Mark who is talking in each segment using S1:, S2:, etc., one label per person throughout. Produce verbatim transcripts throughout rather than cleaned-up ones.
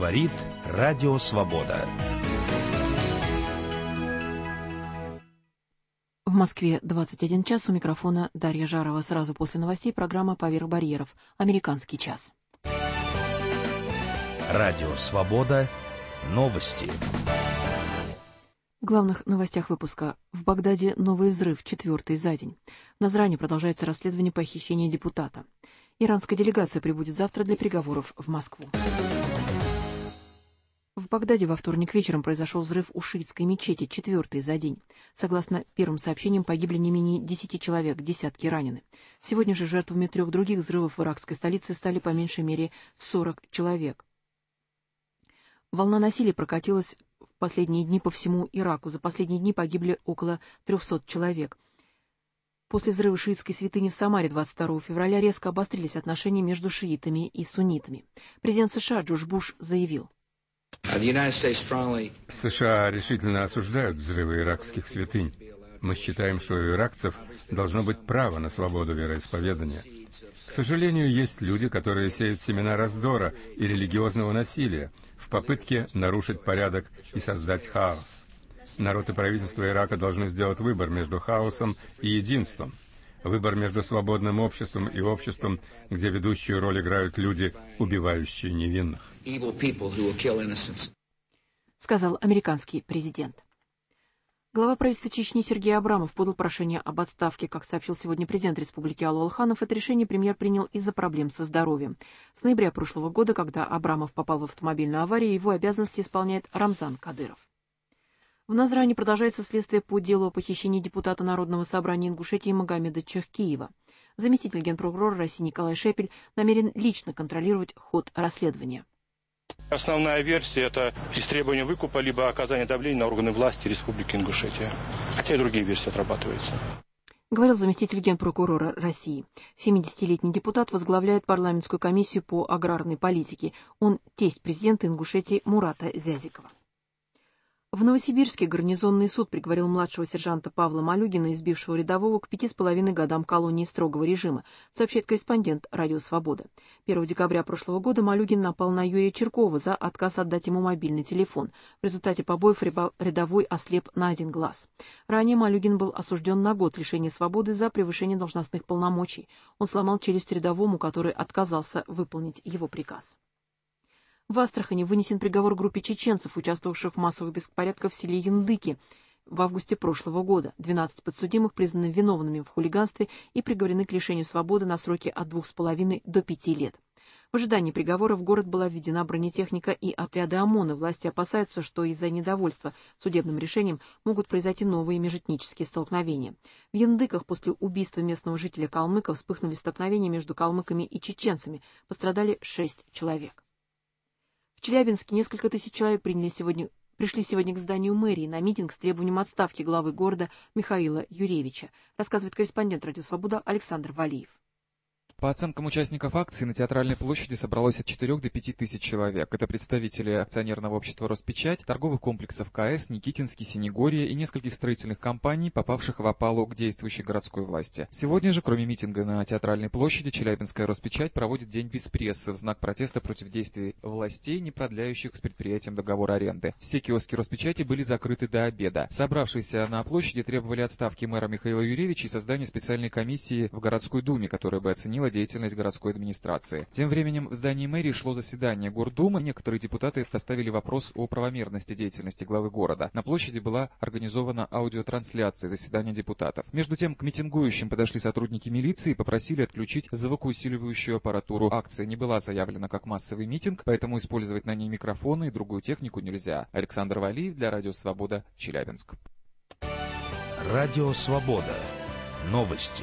S1: Говорит Радио Свобода.
S2: В Москве двадцать один час, у микрофона Дарья Жарова. Сразу после новостей программа «Поверх барьеров». Американский час.
S1: Радио Свобода. Новости.
S2: В главных новостях выпуска. В Багдаде новый взрыв, четвертый за день. В Назране продолжается расследование похищения депутата. Иранская делегация прибудет завтра для переговоров в Москву. В Багдаде во вторник вечером произошел взрыв у шиитской мечети, четвертый за день. Согласно первым сообщениям, погибли не менее десяти человек, десятки ранены. Сегодня же жертвами трех других взрывов в иракской столице стали по меньшей мере сорок человек. Волна насилия прокатилась в последние дни по всему Ираку. За последние дни погибли около трехсот человек. После взрыва шиитской святыни в Самаре двадцать второго февраля резко обострились отношения между шиитами и суннитами. Президент США Джордж Буш заявил:
S3: США решительно осуждают взрывы иракских святынь. Мы считаем, что у иракцев должно быть право на свободу вероисповедания. К сожалению, есть люди, которые сеют семена раздора и религиозного насилия в попытке нарушить порядок и создать хаос. Народ и правительство Ирака должны сделать выбор между хаосом и единством. Выбор между свободным обществом и обществом, где ведущую роль играют люди, убивающие невинных.
S2: Сказал американский президент. Глава правительства Чечни Сергей Абрамов подал прошение об отставке. Как сообщил сегодня президент республики Алу Алханов, это решение премьер принял из-за проблем со здоровьем. С ноября прошлого года, когда Абрамов попал в автомобильную аварию, его обязанности исполняет Рамзан Кадыров. В Назране продолжается следствие по делу о похищении депутата Народного собрания Ингушетии Магомеда Чехкиева. Заместитель генпрокурора России Николай Шепель намерен лично контролировать ход расследования.
S4: Основная версия – это истребование выкупа либо оказание давления на органы власти Республики Ингушетия. Хотя и другие версии отрабатываются.
S2: Говорил заместитель генпрокурора России. семидесятилетний депутат возглавляет парламентскую комиссию по аграрной политике. Он тесть президента Ингушетии Мурата Зязикова. В Новосибирске гарнизонный суд приговорил младшего сержанта Павла Малюгина, избившего рядового, к пяти с половиной годам колонии строгого режима, сообщает корреспондент «Радио Свобода». первого декабря прошлого года Малюгин напал на Юрия Черкова за отказ отдать ему мобильный телефон. В результате побоев рядовой ослеп на один глаз. Ранее Малюгин был осужден на год лишения свободы за превышение должностных полномочий. Он сломал челюсть рядовому, который отказался выполнить его приказ. В Астрахани вынесен приговор группе чеченцев, участвовавших в массовых беспорядках в селе Яндыки в августе прошлого года. двенадцать подсудимых признаны виновными в хулиганстве и приговорены к лишению свободы на сроки от двух с половиной до пяти лет. В ожидании приговора в город была введена бронетехника и отряды ОМОНа. Власти опасаются, что из-за недовольства судебным решением могут произойти новые межэтнические столкновения. В Яндыках после убийства местного жителя калмыка вспыхнули столкновения между калмыками и чеченцами. Пострадали шесть человек. В Челябинске несколько тысяч человек приняли сегодня, пришли сегодня к зданию мэрии на митинг с требованием отставки главы города Михаила Юревича, рассказывает корреспондент «Радио Свобода» Александр Валиев.
S5: По оценкам участников акции, на Театральной площади собралось от четырёх до пяти тысяч человек. Это представители акционерного общества «Роспечать», торговых комплексов КС, Никитинский, Синегорье и нескольких строительных компаний, попавших в опалу к действующей городской власти. Сегодня же, кроме митинга на Театральной площади, Челябинская «Роспечать» проводит день без прессы в знак протеста против действий властей, не продляющих с предприятием договор аренды. Все киоски «Роспечати» были закрыты до обеда. Собравшиеся на площади требовали отставки мэра Михаила Юревича и создания специальной комиссии в городской думе, которая бы оценила деятельность городской администрации. Тем временем в здании мэрии шло заседание Гордумы. Некоторые депутаты поставили вопрос о правомерности деятельности главы города. На площади была организована аудиотрансляция заседания депутатов. Между тем, к митингующим подошли сотрудники милиции и попросили отключить звукоусиливающую аппаратуру. Акция не была заявлена как массовый митинг, поэтому использовать на ней микрофоны и другую технику нельзя. Александр Валиев для Радио Свобода, Челябинск.
S1: Радио Свобода. Новости.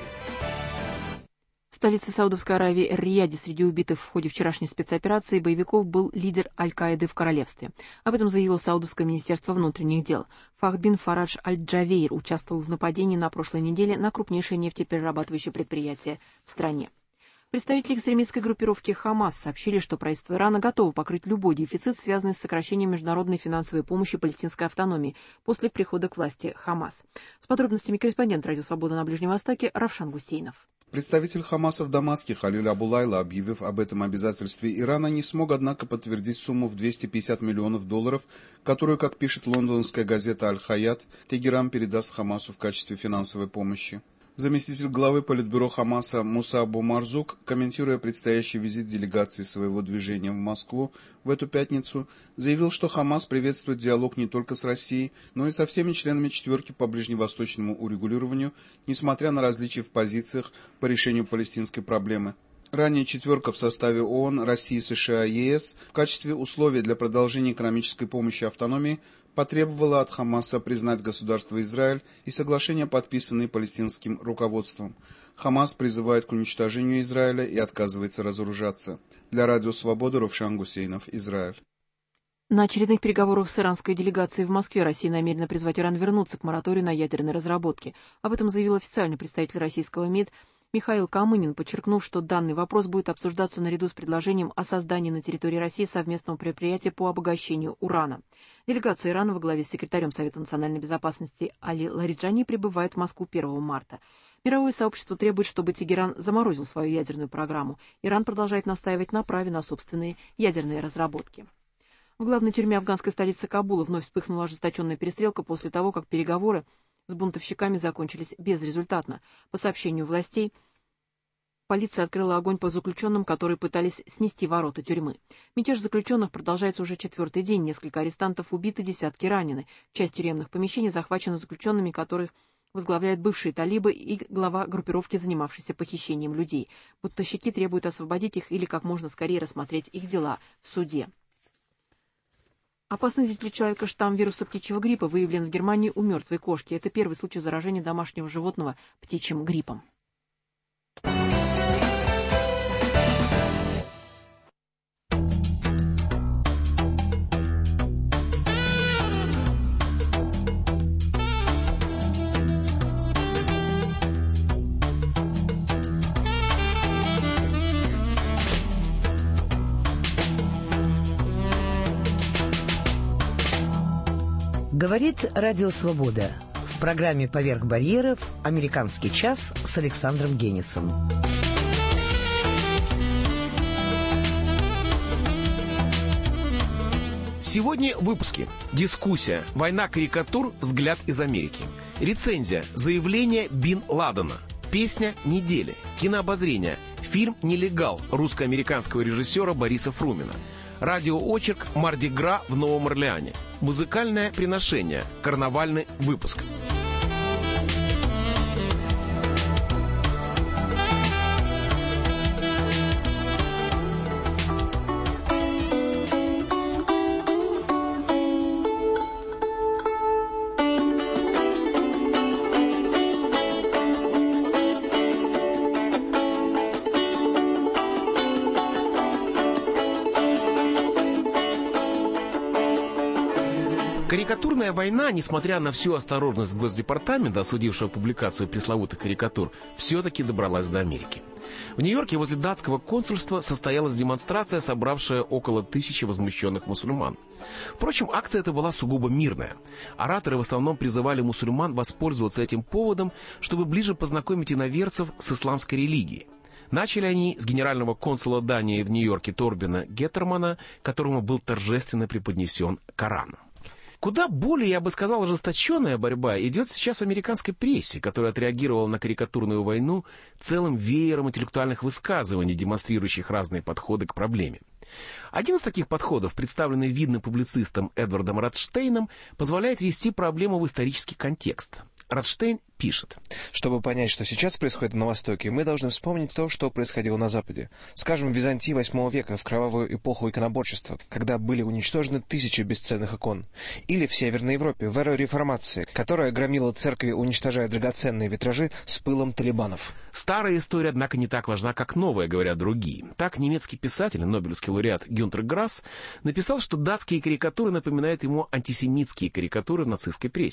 S2: В столице Саудовской Аравии Эр-Рияде среди убитых в ходе вчерашней спецоперации боевиков был лидер Аль-Каиды в королевстве. Об этом заявило Саудовское министерство внутренних дел. Фахд бин Фарадж Аль-Джавейр участвовал в нападении на прошлой неделе на крупнейшее нефтеперерабатывающее предприятие в стране. Представители экстремистской группировки «Хамас» сообщили, что правительство Ирана готово покрыть любой дефицит, связанный с сокращением международной финансовой помощи палестинской автономии после прихода к власти «Хамас». С подробностями корреспондент «Радио Свобода» на Ближнем Востоке Равшан Гусейнов.
S6: Представитель Хамаса в Дамаске Халиль Абулайла, объявив об этом обязательстве Ирана, не смог, однако, подтвердить сумму в двести пятьдесят миллионов долларов, которую, как пишет лондонская газета «Аль-Хаят», Тегеран передаст Хамасу в качестве финансовой помощи. Заместитель главы Политбюро Хамаса Муса Абу Марзук, комментируя предстоящий визит делегации своего движения в Москву в эту пятницу, заявил, что Хамас приветствует диалог не только с Россией, но и со всеми членами четверки по ближневосточному урегулированию, несмотря на различия в позициях по решению палестинской проблемы. Ранее четверка в составе ООН, России, США и ЕС в качестве условия для продолжения экономической помощи автономии потребовала от Хамаса признать государство Израиль и соглашения, подписанные палестинским руководством. Хамас призывает к уничтожению Израиля и отказывается разоружаться. Для Радио Свобода Ровшан Гусейнов, Израиль.
S2: На очередных переговорах с иранской делегацией в Москве Россия намерена призвать Иран вернуться к мораторию на ядерные разработки. Об этом заявил официальный представитель российского МИД Михаил Камынин, подчеркнув, что данный вопрос будет обсуждаться наряду с предложением о создании на территории России совместного предприятия по обогащению урана. Делегация Ирана во главе с секретарем Совета национальной безопасности Али Лариджани прибывает в Москву первого марта. Мировое сообщество требует, чтобы Тегеран заморозил свою ядерную программу. Иран продолжает настаивать на праве на собственные ядерные разработки. В главной тюрьме афганской столицы Кабула вновь вспыхнула ожесточенная перестрелка после того, как переговоры с бунтовщиками закончились безрезультатно. По сообщению властей, полиция открыла огонь по заключенным, которые пытались снести ворота тюрьмы. Мятеж заключенных продолжается уже четвертый день. Несколько арестантов убиты, десятки ранены. Часть тюремных помещений захвачена заключенными, которых возглавляют бывшие талибы и глава группировки, занимавшейся похищением людей. Бунтовщики требуют освободить их или как можно скорее рассмотреть их дела в суде. Опасный для человека штамм вируса птичьего гриппа выявлен в Германии у мертвой кошки. Это первый случай заражения домашнего животного птичьим гриппом.
S7: Говорит Радио Свобода. В программе «Поверх барьеров» «Американский час» с Александром Генисом.
S8: Сегодня в выпуске. Дискуссия. Война карикатур. Взгляд из Америки. Рецензия. Заявление Бин Ладена. Песня недели. Кинообозрение. Фильм «Нелегал» русско-американского режиссера Бориса Фрумина. Радиоочерк «Марди Гра» в Новом Орлеане. Музыкальное приношение. Карнавальный выпуск. Карикатурная война, несмотря на всю осторожность Госдепартамента, осудившего публикацию пресловутых карикатур, все-таки добралась до Америки. В Нью-Йорке возле датского консульства состоялась демонстрация, собравшая около тысячи возмущенных мусульман. Впрочем, акция эта была сугубо мирная. Ораторы в основном призывали мусульман воспользоваться этим поводом, чтобы ближе познакомить иноверцев с исламской религией. Начали они с генерального консула Дании в Нью-Йорке Торбина Геттермана, которому был торжественно преподнесен Коран. Куда более, я бы сказал, ожесточенная борьба идет сейчас в американской прессе, которая отреагировала на карикатурную войну целым веером интеллектуальных высказываний, демонстрирующих разные подходы к проблеме. Один из таких подходов, представленный видным публицистом Эдвардом Радштейном, позволяет ввести проблему в исторический контекст. Радштейн пишет:
S9: чтобы понять, что сейчас происходит на Востоке, мы должны вспомнить то, что происходило на Западе. Скажем, в Византии восьмого века, в кровавую эпоху иконоборчества, когда были уничтожены тысячи бесценных икон. Или в Северной Европе, в эру реформации, которая громила церкви, уничтожая драгоценные витражи с пылом талибанов.
S8: Старая история, однако, не так важна, как новая, говорят другие. Так немецкий писатель, нобелевский лауреат Гюнтер Грасс, написал, что датские карикатуры напоминают ему антисемитские карикатуры в нацистской прессе.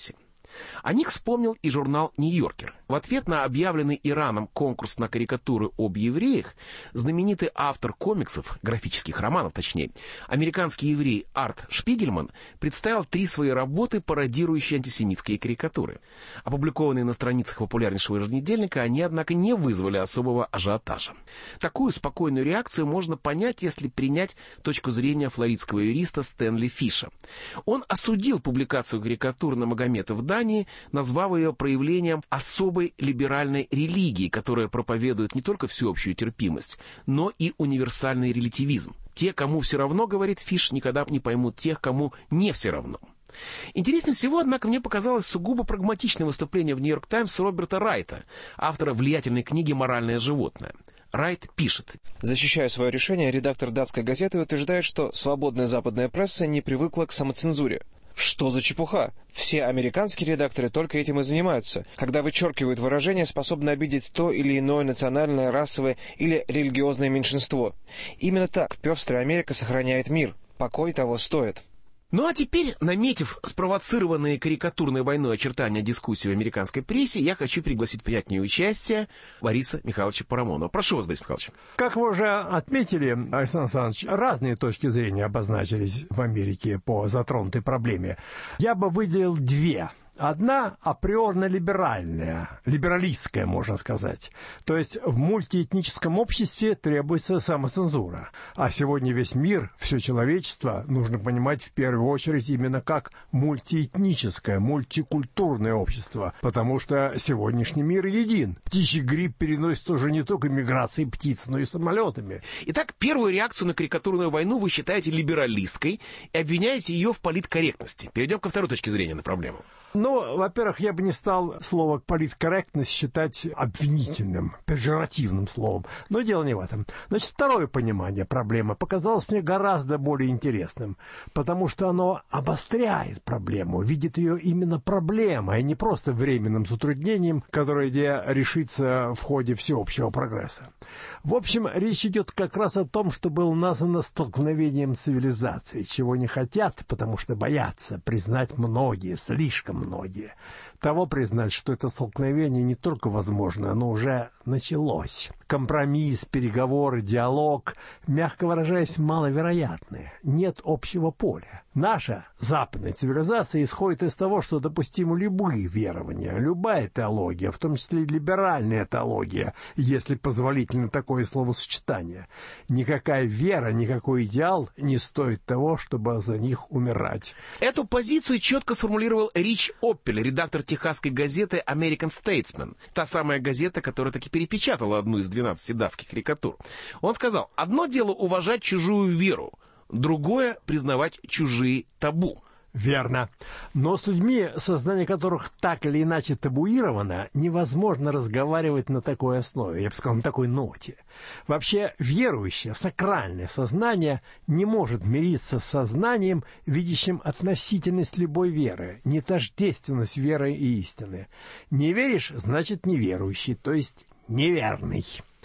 S8: О них вспомнил и журнал «Нью-Йоркер». В ответ на объявленный Ираном конкурс на карикатуры об евреях, знаменитый автор комиксов, графических романов точнее, американский еврей Арт Шпигельман представил три свои работы, пародирующие антисемитские карикатуры. Опубликованные на страницах популярнейшего еженедельника, они, однако, не вызвали особого ажиотажа. Такую спокойную реакцию можно понять, если принять точку зрения флоридского юриста Стэнли Фиша. Он осудил публикацию карикатур на Магомета в Дании, назвав ее проявлением особой либеральной религии, которая проповедует не только всеобщую терпимость, но и универсальный релятивизм. Те, кому все равно, говорит Фиш, никогда не поймут тех, кому не все равно. Интереснее всего, однако, мне показалось сугубо прагматичное выступление в «Нью-Йорк Таймс» Роберта Райта, автора влиятельной книги «Моральное животное». Райт пишет.
S9: Защищая свое решение, редактор датской газеты утверждает, что свободная западная пресса не привыкла к самоцензуре. Что за чепуха? Все американские редакторы только этим и занимаются, когда вычеркивают выражения, способные обидеть то или иное национальное, расовое или религиозное меньшинство. Именно так пестрая Америка сохраняет мир. Покой того стоит.
S8: Ну а теперь, наметив спровоцированные карикатурной войной очертания дискуссии в американской прессе, я хочу пригласить принять в ней участие Бориса Михайловича Парамонова. Прошу вас, Борис Михайлович.
S10: Как вы уже отметили, Александр Александрович, разные точки зрения обозначились в Америке по затронутой проблеме. Я бы выделил две. Одна априорно-либеральная, либералистская, можно сказать. То есть в мультиэтническом обществе требуется самоцензура. А сегодня весь мир, все человечество нужно понимать в первую очередь именно как мультиэтническое, мультикультурное общество. Потому что сегодняшний мир един. Птичий грипп переносится уже не только миграцией птиц, но и самолетами.
S8: Итак, первую реакцию на карикатурную войну вы считаете либералистской и обвиняете ее в политкорректности. Перейдем ко второй точке зрения на проблему.
S10: Ну, во-первых, я бы не стал слово «политкорректность» считать обвинительным, пежоративным словом. Но дело не в этом. Значит, второе понимание проблемы показалось мне гораздо более интересным, потому что оно обостряет проблему, видит ее именно проблемой, а не просто временным затруднением, которое решится в ходе всеобщего прогресса. В общем, речь идет как раз о том, что было названо столкновением цивилизаций, чего не хотят, потому что боятся признать многие, слишком многие. Того признать, что это столкновение не только возможно, оно уже началось. Компромисс, переговоры, диалог, мягко выражаясь, маловероятны. Нет общего поля. Наша западная цивилизация исходит из того, что допустимы любые верования, любая теология, в том числе и либеральная теология, если позволительно такое словосочетание. Никакая вера, никакой идеал не стоит того, чтобы за них умирать.
S8: Эту позицию четко сформулировал Рич Оппель, редактор техасской газеты American Statesman, та самая газета, которая таки перепечатала одну из двенадцати датских карикатур. Он сказал: «Одно дело уважать чужую веру, другое — признавать чужие табу».
S10: Верно. Но с людьми, сознание которых так или иначе табуировано, невозможно разговаривать на такой основе, я бы сказал, на такой ноте. Вообще, верующее, сакральное сознание не может мириться с сознанием, видящим относительность любой веры, не тождественность веры и истины. Не веришь, значит неверующий, то есть неверный.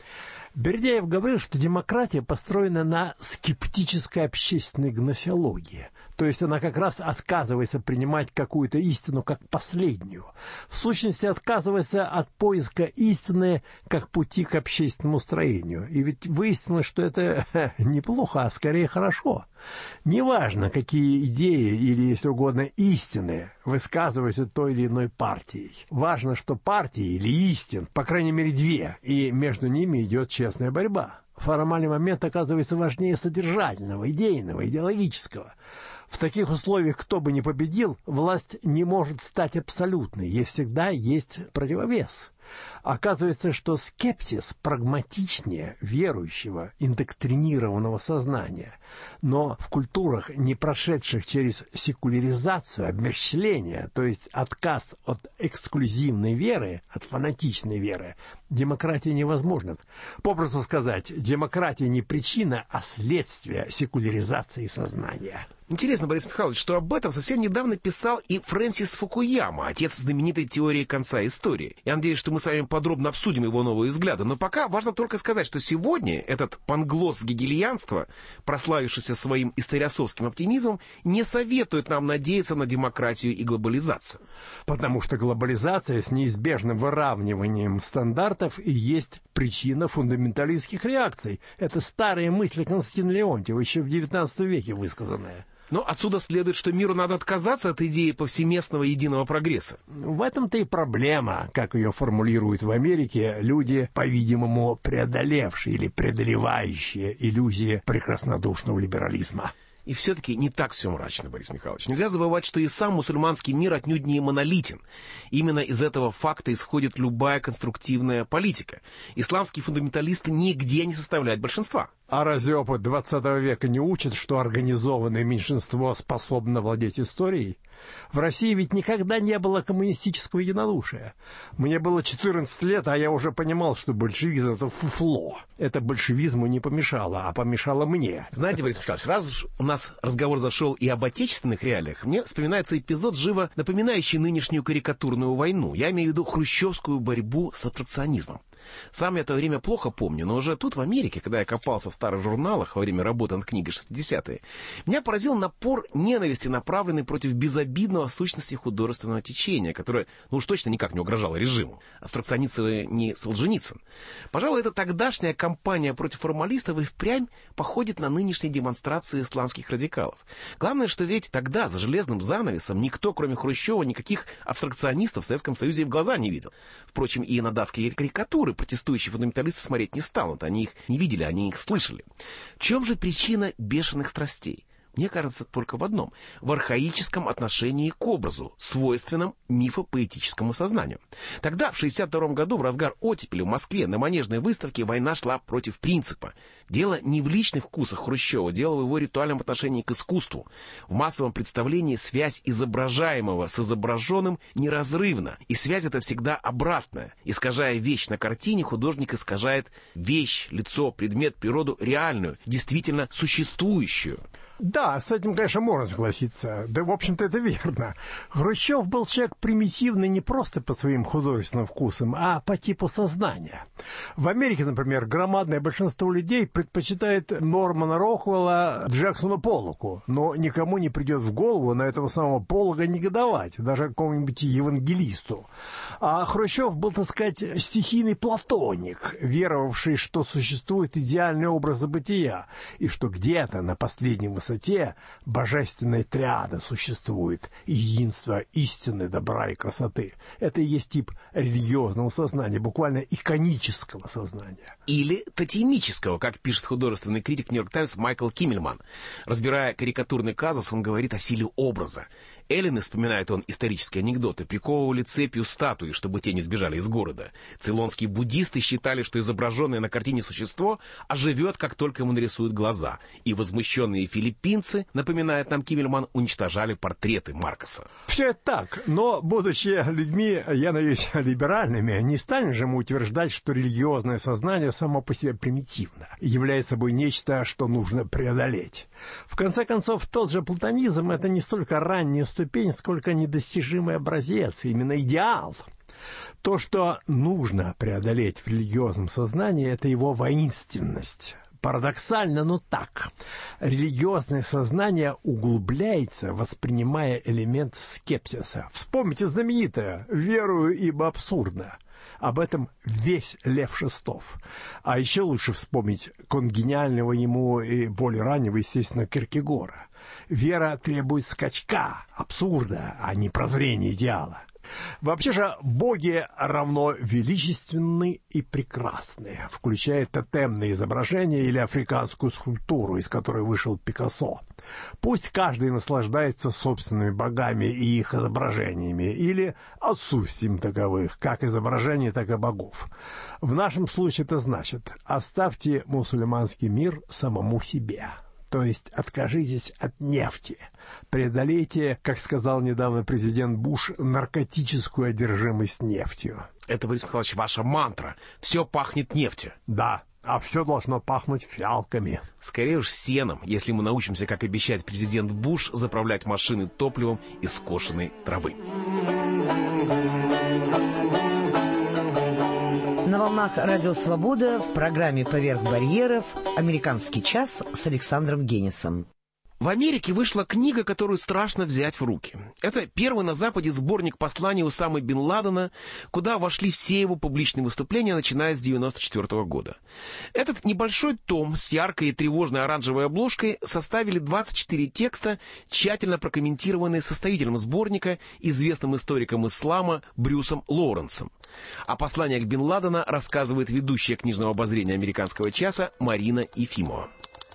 S10: Бердяев говорил, что демократия построена на скептической общественной гносеологии. То есть она как раз отказывается принимать какую-то истину как последнюю. В сущности, отказывается от поиска истины как пути к общественному строению. И ведь выяснилось, что это неплохо, а скорее хорошо. Неважно, какие идеи или, если угодно, истины высказываются той или иной партией. Важно, что партии или истин, по крайней мере, две, и между ними идет честная борьба. Формальный момент оказывается важнее содержательного, идейного, идеологического. В таких условиях, кто бы ни победил, власть не может стать абсолютной, ей всегда есть противовес. Оказывается, что скепсис прагматичнее верующего, индоктринированного сознания. Но в культурах, не прошедших через секуляризацию, обмерщвление, то есть отказ от эксклюзивной веры, от фанатичной веры, демократия невозможна. Попросту сказать, демократия не причина, а следствие секуляризации сознания.
S8: Интересно, Борис Михайлович, что об этом совсем недавно писал и Фрэнсис Фукуяма, отец знаменитой теории конца истории. Я надеюсь, что мы мы с вами подробно обсудим его новые взгляды. Но пока важно только сказать, что сегодня этот панглос гегельянства, прославившийся своим историосовским оптимизмом, не советует нам надеяться на демократию и глобализацию.
S10: Потому что глобализация с неизбежным выравниванием стандартов и есть причина фундаменталистских реакций. Это старые мысли Константина Леонтьева, еще в девятнадцатом веке высказанные.
S8: Но отсюда следует, что миру надо отказаться от идеи повсеместного единого прогресса.
S10: В этом-то и проблема, как ее формулируют в Америке люди, по-видимому, преодолевшие или преодолевающие иллюзии прекраснодушного либерализма.
S8: И все-таки не так все мрачно, Борис Михайлович. Нельзя забывать, что и сам мусульманский мир отнюдь не монолитен. Именно из этого факта исходит любая конструктивная политика. Исламские фундаменталисты нигде не составляют большинства.
S10: А разве опыт двадцатого века не учит, что организованное меньшинство способно владеть историей? В России ведь никогда не было коммунистического единодушия. Мне было четырнадцать лет, а я уже понимал, что большевизм — это фуфло. Это большевизму не помешало, а помешало мне.
S8: Знаете, Борис Михайлович, сразу же у нас разговор зашел и об отечественных реалиях. Мне вспоминается эпизод, живо напоминающий нынешнюю карикатурную войну. Я имею в виду хрущевскую борьбу с абстракционизмом. Сам я то время плохо помню, но уже тут, в Америке, когда я копался в старых журналах во время работы над книгой шестидесятые, меня поразил напор ненависти, направленный против безобидного в сущности художественного течения, которое, ну уж точно никак не угрожало режиму. Абстракционисты не Солженицын. Пожалуй, эта тогдашняя кампания против формалистов и впрямь походит на нынешние демонстрации исламских радикалов. Главное, что ведь тогда за железным занавесом никто, кроме Хрущева, никаких абстракционистов в Советском Союзе и в глаза не видел. Впрочем, и на датские карикатуры протестующие фундаменталисты смотреть не станут. Они их не видели, они их слышали. В чем же причина бешеных страстей? Мне кажется, только в одном — в архаическом отношении к образу, свойственном мифопоэтическому сознанию. Тогда, в шестьдесят втором году, в разгар оттепели в Москве на Манежной выставке война шла против принципа. Дело не в личных вкусах Хрущева, дело в его ритуальном отношении к искусству. В массовом представлении связь изображаемого с изображенным неразрывна, и связь эта всегда обратная. Искажая вещь на картине, художник искажает вещь, лицо, предмет, природу реальную, действительно существующую.
S10: Да, с этим, конечно, можно согласиться. Да, в общем-то, это верно. Хрущев был человек примитивный не просто по своим художественным вкусам, а по типу сознания. В Америке, например, громадное большинство людей предпочитает Нормана Роквелла Джексону Поллоку, но никому не придет в голову на этого самого Поллока негодовать, даже какому-нибудь евангелисту. А Хрущев был, так сказать, стихийный платоник, веровавший, что существует идеальный образ бытия, и что где-то на последнем высоте божественная триада существует, единство истины, добра и красоты. Это и есть тип религиозного сознания, буквально иконического сознания.
S8: Или тотемического, как пишет художественный критик «Нью-Йорк Таймс» Майкл Киммельман. Разбирая карикатурный казус, он говорит о силе образа. Эллины, вспоминает он исторические анекдоты, приковывали цепью статуи, чтобы те не сбежали из города. Цейлонские буддисты считали, что изображенное на картине существо оживет, как только ему нарисуют глаза. И возмущенные филиппинцы, напоминает нам Киммельман, уничтожали портреты Маркоса.
S10: Все это так, но, будучи людьми, я надеюсь, либеральными, не станем же мы утверждать, что религиозное сознание само по себе примитивно, является собой нечто, что нужно преодолеть. В конце концов, тот же платонизм — это не столько ранняя ступень, сколько недостижимый образец, именно идеал. То, что нужно преодолеть в религиозном сознании, это его воинственность. Парадоксально, но так. Религиозное сознание углубляется, воспринимая элемент скепсиса. Вспомните знаменитое «Верую, ибо абсурдно». Об этом весь Лев Шестов. А еще лучше вспомнить конгениального ему и более раннего, естественно, Киркегора. Вера требует скачка, абсурда, а не прозрения идеала. Вообще же боги равно величественны и прекрасны, включая тотемные изображения или африканскую скульптуру, из которой вышел Пикассо. Пусть каждый наслаждается собственными богами и их изображениями, или отсутствием таковых, как изображений, так и богов. В нашем случае это значит: оставьте мусульманский мир самому себе. То есть откажитесь от нефти. Преодолейте, как сказал недавно президент Буш, наркотическую одержимость нефтью.
S8: Это, Борис Михайлович, ваша мантра. Все пахнет нефтью.
S10: Да, а все должно пахнуть фиалками.
S8: Скорее уж сеном, если мы научимся, как обещает президент Буш, заправлять машины топливом из скошенной травы.
S7: волнах Радио Свобода в программе «Поверх барьеров» «Американский час» с Александром Генисом.
S8: В Америке вышла книга, которую страшно взять в руки. Это первый на Западе сборник посланий Усамы бен Ладена, куда вошли все его публичные выступления, начиная с девяносто четвёртого года. Этот небольшой том с яркой и тревожной оранжевой обложкой составили двадцать четыре текста, тщательно прокомментированные составителем сборника, известным историком ислама Брюсом Лоуренсом. О посланиях бен Ладена рассказывает ведущая книжного обозрения «Американского часа» Марина Ефимова.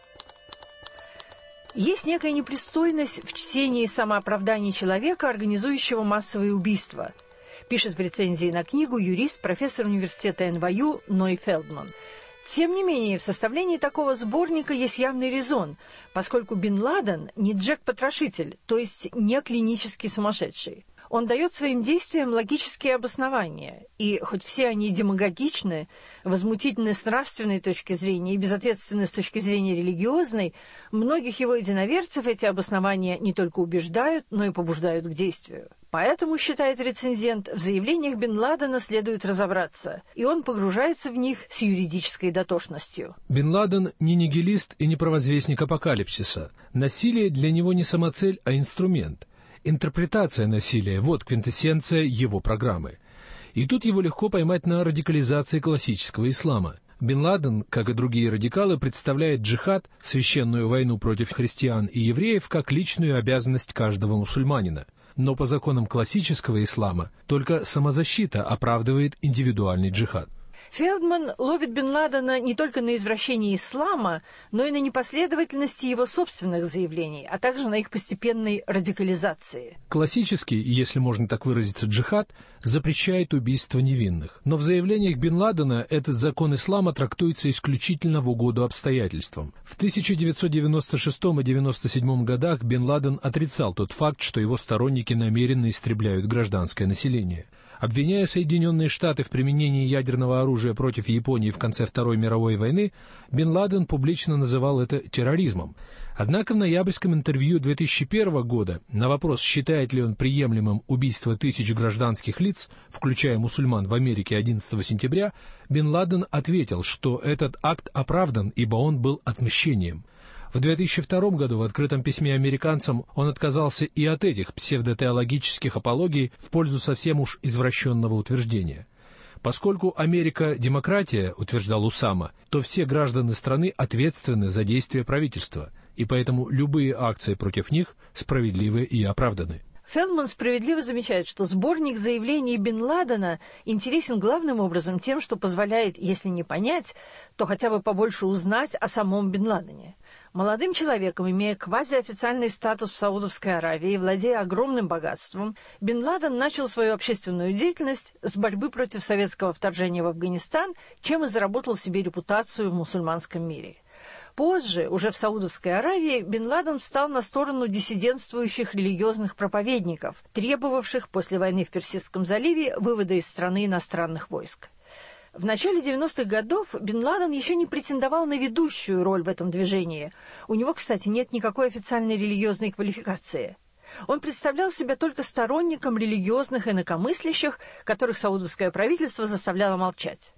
S11: Есть некая непристойность в чтении самооправданий человека, организующего массовые убийства, пишет в рецензии на книгу юрист, профессор университета эн вай ю Ной Фелдман. Тем не менее, в составлении такого сборника есть явный резон, поскольку бен Ладен не Джек-потрошитель, то есть не клинический сумасшедший. Он дает своим действиям логические обоснования, и хоть все они демагогичны, возмутительны с нравственной точки зрения и безответственны с точки зрения религиозной, многих его единоверцев эти обоснования не только убеждают, но и побуждают к действию. Поэтому, считает рецензент, в заявлениях бен Ладена следует разобраться, и он погружается в них с юридической дотошностью.
S12: Бен Ладен не нигилист и не провозвестник апокалипсиса. Насилие для него не самоцель, а инструмент. Интерпретация насилия – вот квинтэссенция его программы. И тут его легко поймать на радикализации классического ислама. Бен Ладен, как и другие радикалы, представляет джихад, священную войну против христиан и евреев, как личную обязанность каждого мусульманина. Но по законам классического ислама только самозащита оправдывает индивидуальный джихад.
S11: Фелдман ловит бен Ладена не только на извращении ислама, но и на непоследовательности его собственных заявлений, а также на их постепенной радикализации.
S12: Классический, если можно так выразиться, джихад запрещает убийство невинных. Но в заявлениях бен Ладена этот закон ислама трактуется исключительно в угоду обстоятельствам. В тысяча девятьсот девяносто шестом и девяносто седьмом годах бен Ладен отрицал тот факт, что его сторонники намеренно истребляют гражданское население. Обвиняя Соединенные Штаты в применении ядерного оружия против Японии в конце Второй мировой войны, бен Ладен публично называл это терроризмом. Однако в ноябрьском интервью две тысячи первого года на вопрос, считает ли он приемлемым убийство тысяч гражданских лиц, включая мусульман в Америке одиннадцатого сентября, бен Ладен ответил, что этот акт оправдан, ибо он был отмщением. В две тысячи втором году в открытом письме американцам он отказался и от этих псевдотеологических апологий в пользу совсем уж извращенного утверждения. Поскольку Америка – демократия, утверждал Усама, то все граждане страны ответственны за действия правительства, и поэтому любые акции против них справедливы и оправданы.
S11: Фелдман справедливо замечает, что сборник заявлений бен Ладена интересен главным образом тем, что позволяет, если не понять, то хотя бы побольше узнать о самом бен Ладене. Молодым человеком, имея квазиофициальный статус в Саудовской Аравии и владея огромным богатством, бен Ладен начал свою общественную деятельность с борьбы против советского вторжения в Афганистан, чем и заработал себе репутацию в мусульманском мире. Позже, уже в Саудовской Аравии, бен Ладен встал на сторону диссидентствующих религиозных проповедников, требовавших после войны в Персидском заливе вывода из страны иностранных войск. В начале девяностых годов бен Ладен еще не претендовал на ведущую роль в этом движении. У него, кстати, нет никакой официальной религиозной квалификации. Он представлял себя только сторонником религиозных инакомыслящих, которых саудовское правительство заставляло молчать.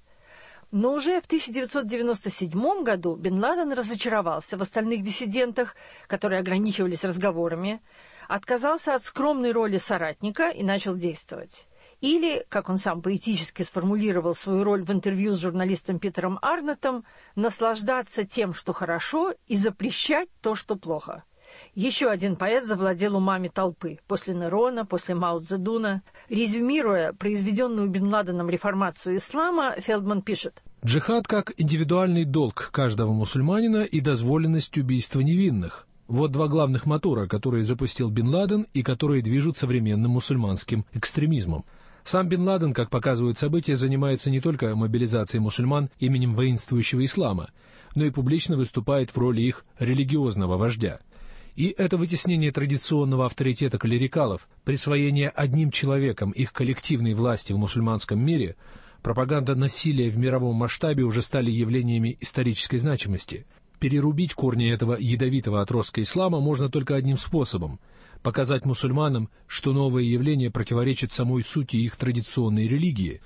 S11: Но уже в тысяча девятьсот девяносто седьмом году бен Ладен разочаровался в остальных диссидентах, которые ограничивались разговорами, отказался от скромной роли соратника и начал действовать. Или, как он сам поэтически сформулировал свою роль в интервью с журналистом Питером Арнеттом, наслаждаться тем, что хорошо, и запрещать то, что плохо. Еще один поэт завладел умами толпы, после Нерона, после Мао Цзэдуна. Резюмируя произведенную бен Ладеном реформацию ислама, Фелдман пишет:
S12: «Джихад как индивидуальный долг каждого мусульманина и дозволенность убийства невинных. Вот два главных мотора, которые запустил бен Ладен и которые движут современным мусульманским экстремизмом. Сам бен Ладен, как показывают события, занимается не только мобилизацией мусульман именем воинствующего ислама, но и публично выступает в роли их религиозного вождя. И это вытеснение традиционного авторитета клерикалов, присвоение одним человеком их коллективной власти в мусульманском мире, пропаганда насилия в мировом масштабе уже стали явлениями исторической значимости. Перерубить корни этого ядовитого отростка ислама можно только одним способом – показать мусульманам, что новое явление противоречит самой сути их традиционной религии,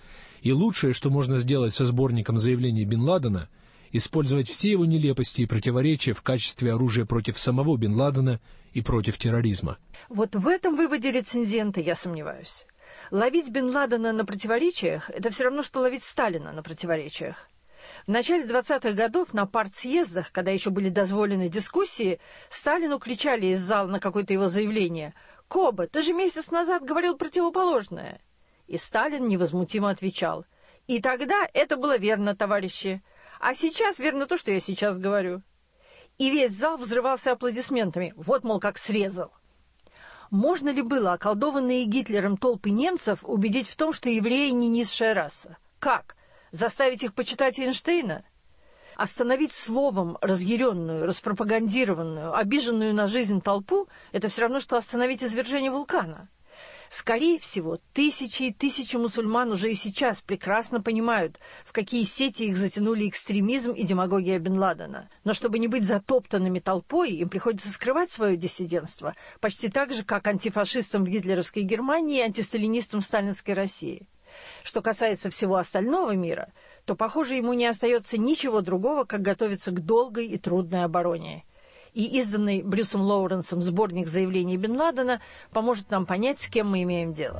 S12: И лучшее, что можно сделать со сборником заявлений Бен Ладена, использовать все его нелепости и противоречия в качестве оружия против самого Бен Ладена и против терроризма.
S11: Вот в этом выводе рецензента я сомневаюсь. Ловить Бен Ладена на противоречиях – это все равно, что ловить Сталина на противоречиях. В начале двадцатых годов на партсъездах, когда еще были дозволены дискуссии, Сталину кричали из зала на какое-то его заявление: «Коба, ты же месяц назад говорил противоположное». И Сталин невозмутимо отвечал: «И тогда это было верно, товарищи, а сейчас верно то, что я сейчас говорю». И весь зал взрывался аплодисментами. Вот, мол, как срезал. Можно ли было околдованные Гитлером толпы немцев убедить в том, что евреи не низшая раса? Как? Заставить их почитать Эйнштейна? Остановить словом разъяренную, распропагандированную, обиженную на жизнь толпу – это все равно, что остановить извержение вулкана. Скорее всего, тысячи и тысячи мусульман уже и сейчас прекрасно понимают, в какие сети их затянули экстремизм и демагогия Бен Ладена. Но чтобы не быть затоптанными толпой, им приходится скрывать свое диссидентство, почти так же, как антифашистам в гитлеровской Германии и антисталинистам в сталинской России. Что касается всего остального мира, то, похоже, ему не остается ничего другого, как готовиться к долгой и трудной обороне. И изданный Брюсом Лоуренсом сборник заявлений Бен Ладена поможет нам понять, с кем мы имеем дело.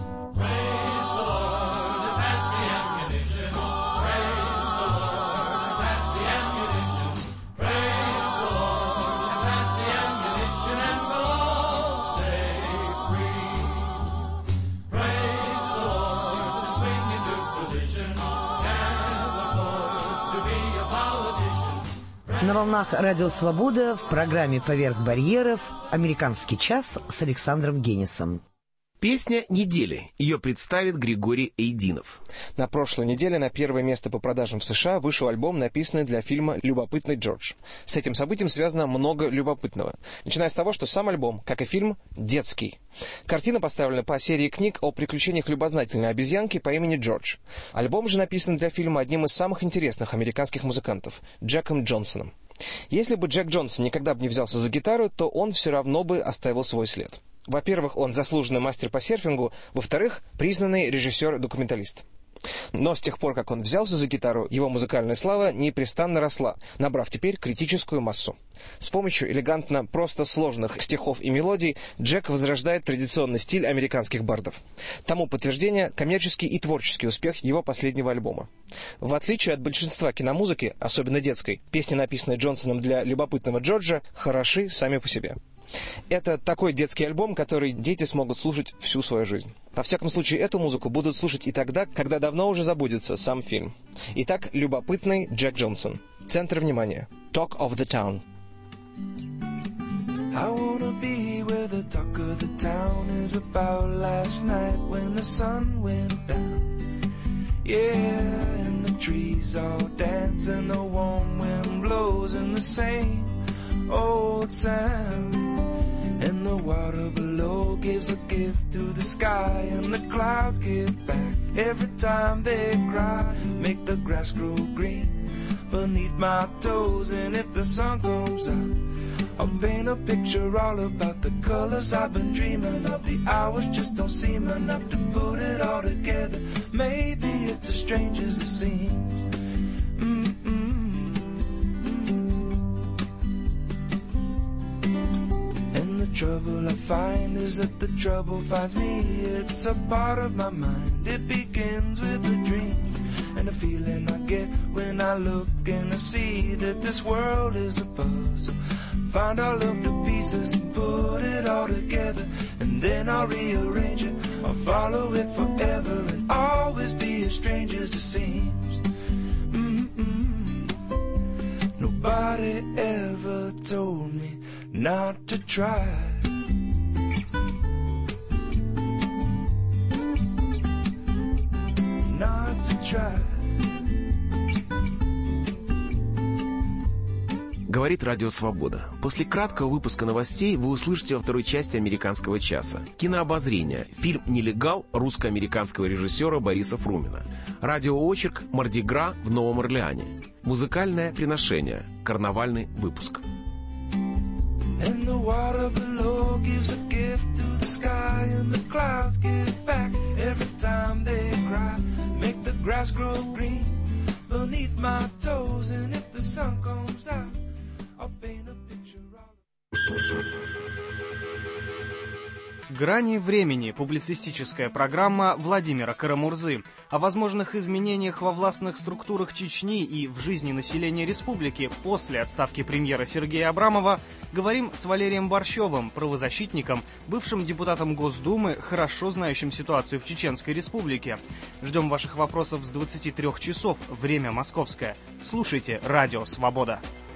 S7: На волнах «Радио Свобода» в программе «Поверх барьеров» «Американский час» с Александром Генисом.
S8: Песня недели. Ее представит Григорий Эйдинов.
S9: На прошлой неделе на первое место по продажам в США вышел альбом, написанный для фильма «Любопытный Джордж». С этим событием связано много любопытного. Начиная с того, что сам альбом, как и фильм, детский. Картина поставлена по серии книг о приключениях любознательной обезьянки по имени Джордж. Альбом же написан для фильма одним из самых интересных американских музыкантов – Джеком Джонсоном. Если бы Джек Джонсон никогда бы не взялся за гитару, то он все равно бы оставил свой след. Во-первых, он заслуженный мастер по серфингу, во-вторых, признанный режиссер-документалист. Но с тех пор, как он взялся за гитару, его музыкальная слава непрестанно росла, набрав теперь критическую массу. С помощью элегантно просто сложных стихов и мелодий Джек возрождает традиционный стиль американских бардов. Тому подтверждение коммерческий и творческий успех его последнего альбома. В отличие от большинства киномузыки, особенно детской, песни, написанные Джонсоном для любопытного Джорджа, хороши сами по себе. Это такой детский альбом, который дети смогут слушать всю свою жизнь. Во всяком случае, эту музыку будут слушать и тогда, когда давно уже забудется сам фильм. Итак, любопытный Джек Джонсон. Центр внимания. Talk of the Town.
S13: I wanna be where the talk of the town is about last night when the sun went down. Yeah, and the trees all dance and the warm wind blows in the same old sound. And the water below gives a gift to the sky, and the clouds give back every time they cry. Make the grass grow green beneath my toes, and if the sun comes out, I'll paint a picture all about the colors I've been dreaming of. The hours just don't seem enough to put it all together. Maybe it's as strange as it seems. Mm-mm. Trouble I find is that the trouble finds me. It's a part of my mind. It begins with a dream and a feeling I get when I look and I see that this world is a puzzle. Find all of the pieces and put it all together, and then I'll rearrange it. I'll follow it forever and always be as strange as it seems. Mm-mm. Nobody ever told me not to try. Not to try.
S8: Говорит Радио Свобода. После краткого выпуска новостей вы услышите во второй части «Американского часа» кинообозрение, фильм «Нелегал» русско-американского режиссера Бориса Фрумина, радиоочерк «Мардигра» в Новом Орлеане, музыкальное приношение, карнавальный выпуск.
S13: And the water below gives a gift to the sky, and the clouds give back every time they cry. Make the grass grow green beneath my toes, and if the sun comes out, I'll paint a picture of...
S14: «Грани времени» — публицистическая программа Владимира Карамурзы о возможных изменениях во властных структурах Чечни и в жизни населения республики после отставки премьера Сергея Абрамова. Говорим с Валерием Борщевым, правозащитником, бывшим депутатом Госдумы, хорошо знающим ситуацию в Чеченской республике. Ждем ваших вопросов с двадцати трёх часов, время московское. Слушайте «Радио Свобода».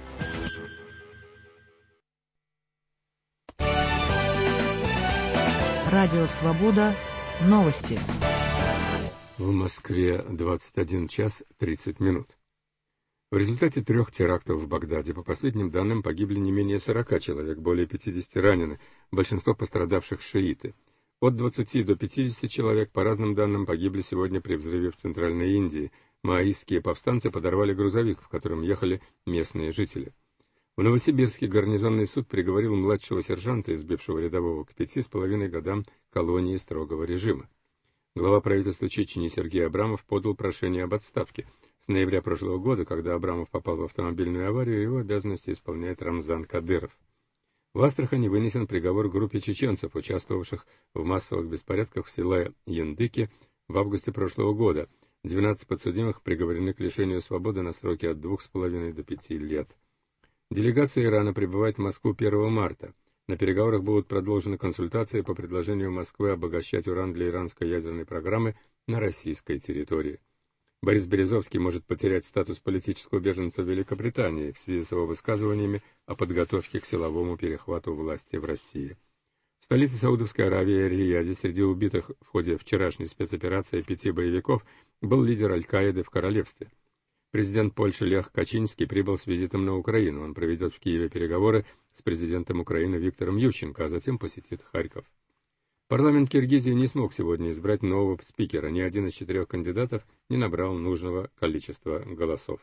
S7: Радио «Свобода». Новости.
S3: В Москве двадцать один час тридцать минут. В результате трех терактов в Багдаде, по последним данным, погибли не менее сорока человек, более пятидесяти ранены, большинство пострадавших шииты. От двадцати до пятидесяти человек, по разным данным, погибли сегодня при взрыве в Центральной Индии. Маоистские повстанцы подорвали грузовик, в котором ехали местные жители. В Новосибирске гарнизонный суд приговорил младшего сержанта, избившего рядового, к пяти с половиной годам колонии строгого режима. Глава правительства Чечни Сергей Абрамов подал прошение об отставке. С ноября прошлого года, когда Абрамов попал в автомобильную аварию, его обязанности исполняет Рамзан Кадыров. В Астрахани вынесен приговор группе чеченцев, участвовавших в массовых беспорядках в селе Яндыки в августе прошлого года. двенадцать подсудимых приговорены к лишению свободы на сроки от двух с половиной до пяти лет. Делегация Ирана прибывает в Москву первого марта. На переговорах будут продолжены консультации по предложению Москвы обогащать уран для иранской ядерной программы на российской территории. Борис Березовский может потерять статус политического беженца в Великобритании в связи с его высказываниями о подготовке к силовому перехвату власти в России. В столице Саудовской Аравии, Рияде, среди убитых в ходе вчерашней спецоперации пяти боевиков был лидер Аль-Каиды в королевстве. Президент Польши Лех Качинский прибыл с визитом на Украину. Он проведет в Киеве переговоры с президентом Украины Виктором Ющенко, а затем посетит Харьков. Парламент Киргизии не смог сегодня избрать нового спикера. Ни один из четырех кандидатов не набрал нужного количества голосов.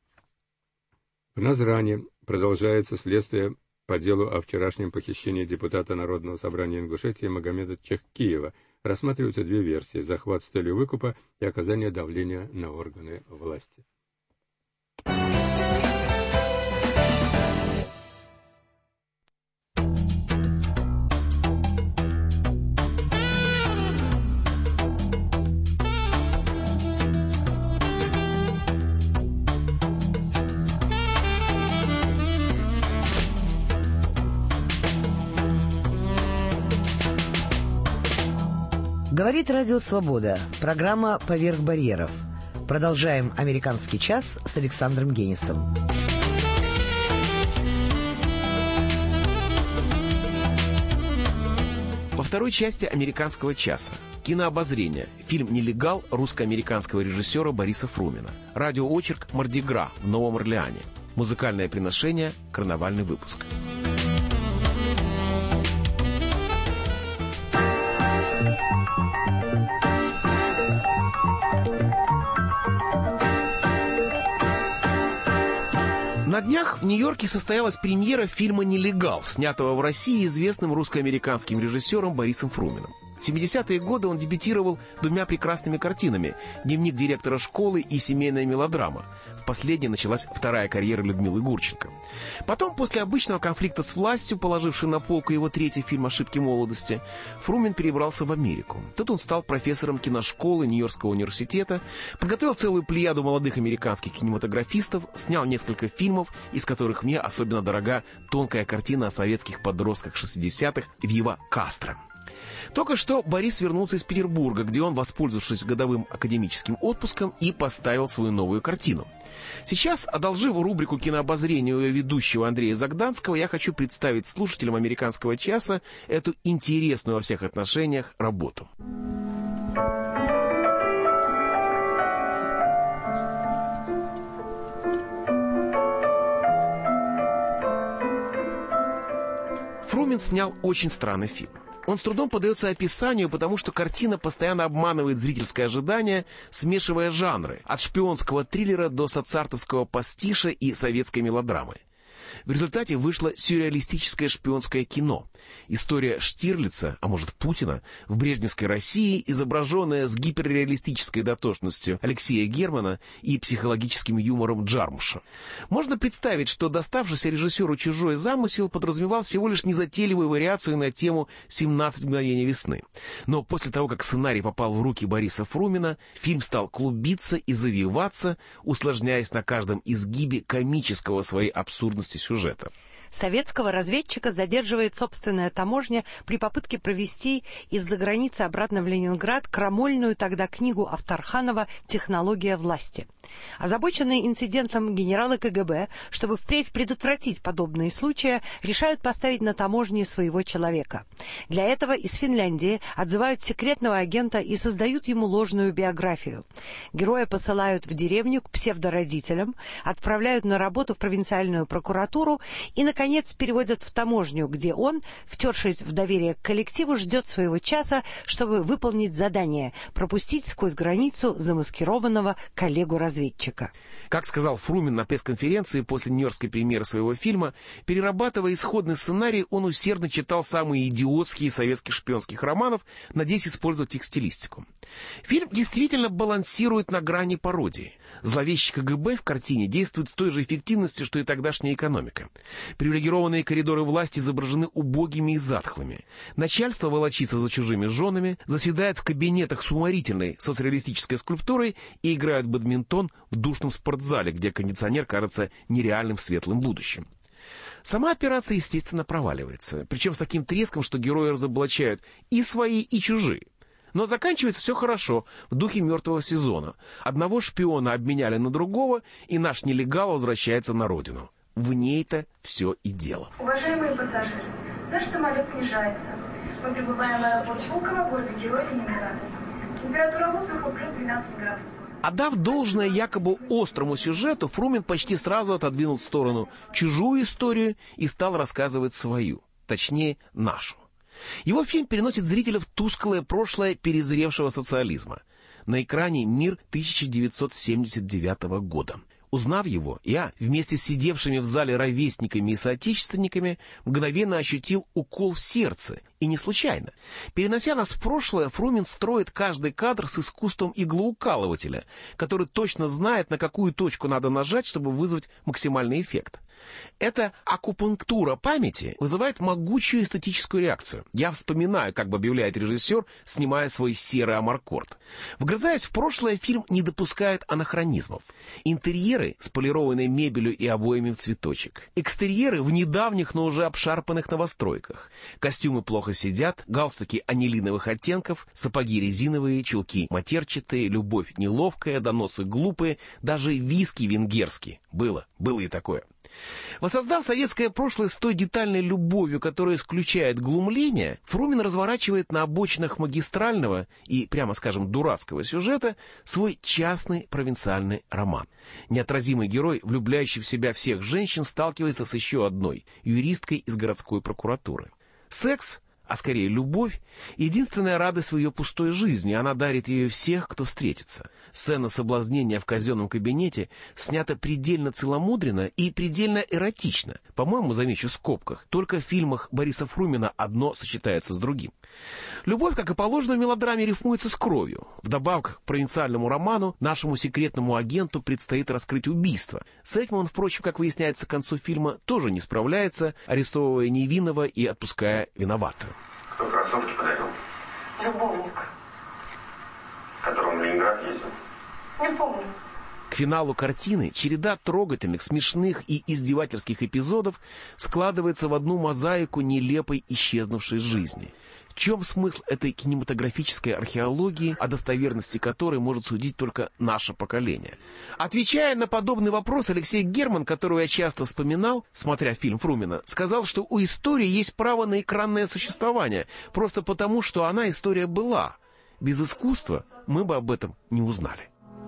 S3: В Назране продолжается следствие по делу о вчерашнем похищении депутата Народного собрания Ингушетии Магомеда Чехкиева. Рассматриваются две версии: захват с целью выкупа и оказание давления на органы власти.
S7: Говорит Радио Свобода. Программа «Поверх барьеров». Продолжаем «Американский час» с Александром Генисом.
S8: Во второй части «Американского часа» кинообозрение. Фильм «Нелегал» русско-американского режиссера Бориса Фрумина. Радиоочерк «Мардигра» в Новом Орлеане. Музыкальное приношение, карнавальный выпуск. На днях в Нью-Йорке состоялась премьера фильма «Нелегал», снятого в России известным русско-американским режиссером Борисом Фруминым. В семидесятые годы он дебютировал двумя прекрасными картинами «Дневник директора школы» и «Семейная мелодрама». В последней началась вторая карьера Людмилы Гурченко. Потом, после обычного конфликта с властью, положившей на полку его третий фильм «Ошибки молодости», Фрумин перебрался в Америку. Тут он стал профессором киношколы Нью-Йоркского университета, подготовил целую плеяду молодых американских кинематографистов, снял несколько фильмов, из которых мне особенно дорога тонкая картина о советских подростках шестидесятых «Вива Кастро». Только что Борис вернулся из Петербурга, где он, воспользовавшись годовым академическим отпуском, и поставил свою новую картину. Сейчас, одолжив рубрику кинообозрения у ведущего Андрея Загданского, я хочу представить слушателям «Американского часа» эту интересную во всех отношениях работу. Фрумин снял очень странный фильм. Он с трудом поддается описанию, потому что картина постоянно обманывает зрительское ожидание, смешивая жанры, от шпионского триллера до соцартовского пастиша и советской мелодрамы. В результате вышло сюрреалистическое шпионское кино. История Штирлица, а может Путина, в брежневской России, изображенная с гиперреалистической дотошностью Алексея Германа и психологическим юмором Джармуша. Можно представить, что доставшийся режиссеру чужой замысел подразумевал всего лишь незатейливую вариацию на тему «семнадцать мгновений весны». Но после того, как сценарий попал в руки Бориса Фрумина, фильм стал клубиться и завиваться, усложняясь на каждом изгибе комического своей абсурдности сюжета.
S15: Советского разведчика задерживает собственная таможня при попытке провести из-за границы обратно в Ленинград крамольную тогда книгу Авторханова «Технология власти». Озабоченные инцидентом генералы ка гэ бэ, чтобы впредь предотвратить подобные случаи, решают поставить на таможне своего человека. Для этого из Финляндии отзывают секретного агента и создают ему ложную биографию. Героя посылают в деревню к псевдородителям, отправляют на работу в провинциальную прокуратуру и, наконец, Наконец, переводят в таможню, где он, втершись в доверие к коллективу, ждет своего часа, чтобы выполнить задание – пропустить сквозь границу замаскированного коллегу-разведчика.
S8: Как сказал Фрумин на пресс-конференции после нью-йоркской премьеры своего фильма, перерабатывая исходный сценарий, он усердно читал самые идиотские советских шпионских романов, надеясь использовать их стилистику. Фильм действительно балансирует на грани пародии. Зловещий ка гэ бэ в картине действует с той же эффективностью, что и тогдашняя экономика. Привилегированные коридоры власти изображены убогими и затхлыми. Начальство волочится за чужими женами, заседает в кабинетах с уморительной соцреалистической скульптурой и играет в бадминтон в душном спортзале, где кондиционер кажется нереальным светлым будущим. Сама операция, естественно, проваливается, причем с таким треском, что герои разоблачают и свои, и чужие. Но заканчивается все хорошо, в духе мертвого сезона. Одного шпиона обменяли на другого, и наш нелегал возвращается на родину. В ней-то все и дело.
S16: Уважаемые пассажиры, наш самолет снижается. Мы прибываем в аэропорт Пулково, города-герой Ленинграда. Температура воздуха плюс двенадцать градусов.
S8: Отдав должное якобы острому сюжету, Фрумин почти сразу отодвинул в сторону чужую историю и стал рассказывать свою, точнее, нашу. Его фильм переносит зрителя в тусклое прошлое перезревшего социализма. На экране мир тысяча девятьсот семьдесят девятого года. Узнав его, я, вместе с сидевшими в зале ровесниками и соотечественниками, мгновенно ощутил укол в сердце, и не случайно. Перенося нас в прошлое, Фрумин строит каждый кадр с искусством иглоукалывателя, который точно знает, на какую точку надо нажать, чтобы вызвать максимальный эффект. Эта акупунктура памяти вызывает могучую эстетическую реакцию. Я вспоминаю, как бы объявляет режиссер, снимая свой серый амаркорд. Вгрызаясь в прошлое, фильм не допускает анахронизмов. Интерьеры с полированной мебелью и обоями в цветочек. Экстерьеры в недавних, но уже обшарпанных новостройках. Костюмы плохо сидят, галстуки анилиновых оттенков, сапоги резиновые, чулки матерчатые, любовь неловкая, доносы глупые, даже виски венгерские. Было, было и такое. Воссоздав советское прошлое с той детальной любовью, которая исключает глумление, Фрумин разворачивает на обочинах магистрального и, прямо скажем, дурацкого сюжета свой частный провинциальный роман. Неотразимый герой, влюбляющий в себя всех женщин, сталкивается с еще одной, юристкой из городской прокуратуры. Секс, а скорее любовь, единственная радость в ее пустой жизни, она дарит ее всех, кто встретится. Сцена соблазнения в казенном кабинете снята предельно целомудренно и предельно эротично. По-моему, замечу в скобках, только в фильмах Бориса Фрумина одно сочетается с другим. Любовь, как и положено в мелодраме, рифмуется с кровью. Вдобавок к провинциальному роману нашему секретному агенту предстоит раскрыть убийство. С этим он, впрочем, как выясняется к концу фильма, тоже не справляется, арестовывая невинного и отпуская виноватую.
S17: Кто кроссовки подарил?
S16: Любовник.
S17: С которым в Ленинград ездил?
S16: Не помню.
S8: К финалу картины череда трогательных, смешных и издевательских эпизодов складывается в одну мозаику нелепой исчезнувшей жизни. В чем смысл этой кинематографической археологии, о достоверности которой может судить только наше поколение? Отвечая на подобный вопрос, Алексей Герман, которого я часто вспоминал, смотря фильм Фрумина, сказал, что у истории есть право на экранное существование, просто потому, что она, история, была. Без искусства мы бы об этом не узнали.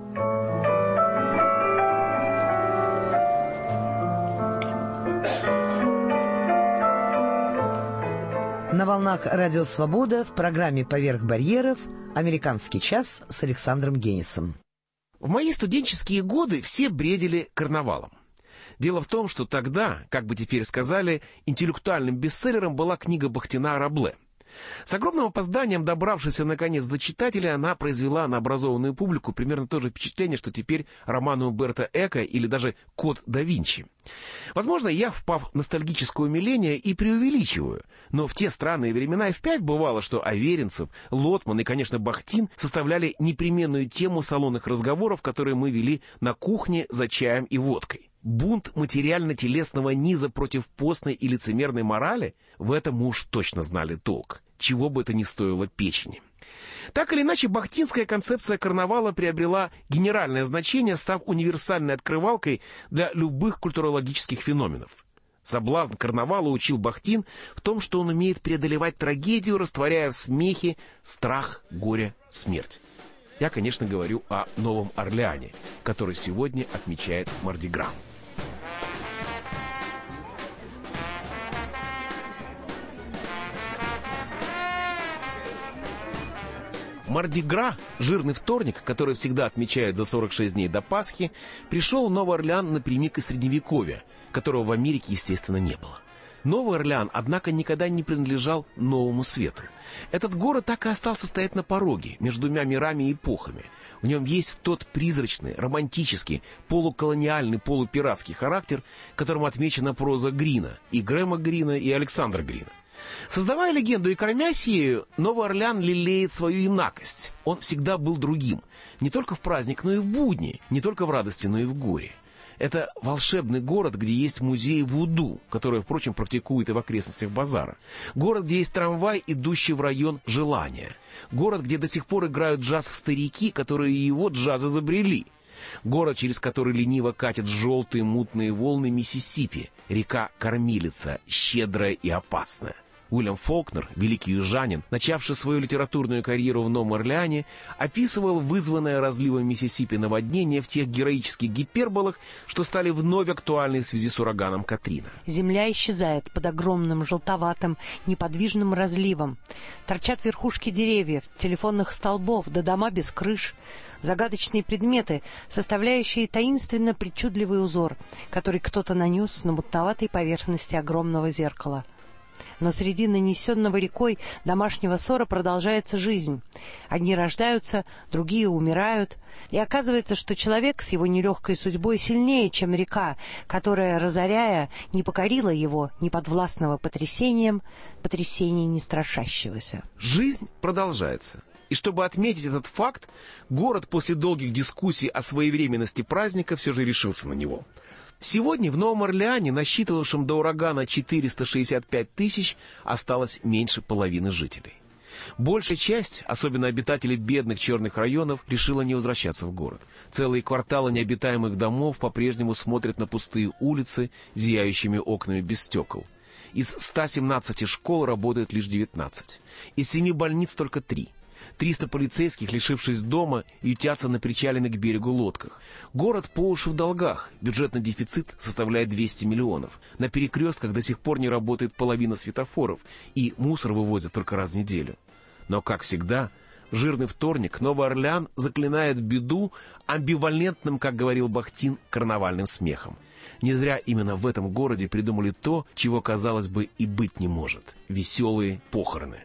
S7: На волнах «Радио Свобода» в программе «Поверх барьеров» «Американский час» с Александром Генисом.
S8: В мои студенческие годы все бредили карнавалом. Дело в том, что тогда, как бы теперь сказали, интеллектуальным бестселлером была книга Бахтина «Рабле». С огромным опозданием, добравшись наконец до читателя, она произвела на образованную публику примерно то же впечатление, что теперь роман Умберто Эко или даже «Код да Винчи». Возможно, я, впав в ностальгическое умиление, и преувеличиваю, но в те странные времена и впрямь бывало, что Аверинцев, Лотман и, конечно, Бахтин составляли непременную тему салонных разговоров, которые мы вели на кухне за чаем и водкой. Бунт материально-телесного низа против постной и лицемерной морали — в этом мы уж точно знали толк, чего бы это ни стоило печени. Так или иначе, бахтинская концепция карнавала приобрела генеральное значение, став универсальной открывалкой для любых культурологических феноменов. Соблазн карнавала учил Бахтин в том, что он умеет преодолевать трагедию, растворяя в смехе страх, горе, смерть. Я, конечно, говорю о Новом Орлеане, который сегодня отмечает Марди-Гра. Марди-Гра, жирный вторник, который всегда отмечают за сорок шесть дней до Пасхи, пришел в Новый Орлеан напрямик из Средневековья, которого в Америке, естественно, не было. Новый Орлеан, однако, никогда не принадлежал Новому Свету. Этот город так и остался стоять на пороге, между двумя мирами и эпохами. В нем есть тот призрачный, романтический, полуколониальный, полупиратский характер, которым отмечена проза Грина, и Грэма Грина, и Александра Грина. Создавая легенду и кормясь ею, Новый Орлеан лелеет свою инакость. Он всегда был другим. Не только в праздник, но и в будни. Не только в радости, но и в горе. Это волшебный город, где есть музей вуду, который, впрочем, практикует и в окрестностях базара. Город, где есть трамвай, идущий в район Желания. Город, где до сих пор играют джаз старики, которые его джаз изобрели. Город, через который лениво катят желтые мутные волны Миссисипи. Река-кормилица, щедрая и опасная. Уильям Фолкнер, великий южанин, начавший свою литературную карьеру в Новом Орлеане, описывал вызванное разливом Миссисипи наводнение в тех героических гиперболах, что стали вновь актуальны в связи с ураганом Катрина.
S15: Земля исчезает под огромным желтоватым неподвижным разливом. Торчат верхушки деревьев, телефонных столбов, да дома без крыш. Загадочные предметы, составляющие таинственно причудливый узор, который кто-то нанес на мутноватой поверхности огромного зеркала. Но среди нанесенного рекой домашнего ссора продолжается жизнь. Одни рождаются, другие умирают. И оказывается, что человек с его нелегкой судьбой сильнее, чем река, которая, разоряя, не покорила его, не подвластного потрясением, потрясения не страшащегося.
S8: Жизнь продолжается. И чтобы отметить этот факт, город после долгих дискуссий о своевременности праздника все же решился на него. Сегодня в Новом Орлеане, насчитывавшем до урагана четыреста шестьдесят пять тысяч, осталось меньше половины жителей. Большая часть, особенно обитатели бедных черных районов, решила не возвращаться в город. Целые кварталы необитаемых домов по-прежнему смотрят на пустые улицы, зияющими окнами без стекол. Из ста семнадцати школ работают лишь девятнадцать. Из семи больниц только три. триста полицейских, лишившись дома, ютятся на причаленных к берегу лодках. Город по уши в долгах. Бюджетный дефицит составляет двести миллионов. На перекрестках до сих пор не работает половина светофоров, и мусор вывозят только раз в неделю. Но, как всегда, в жирный вторник Новый Орлеан заклинает беду амбивалентным, как говорил Бахтин, карнавальным смехом. Не зря именно в этом городе придумали то, чего, казалось бы, и быть не может — веселые похороны.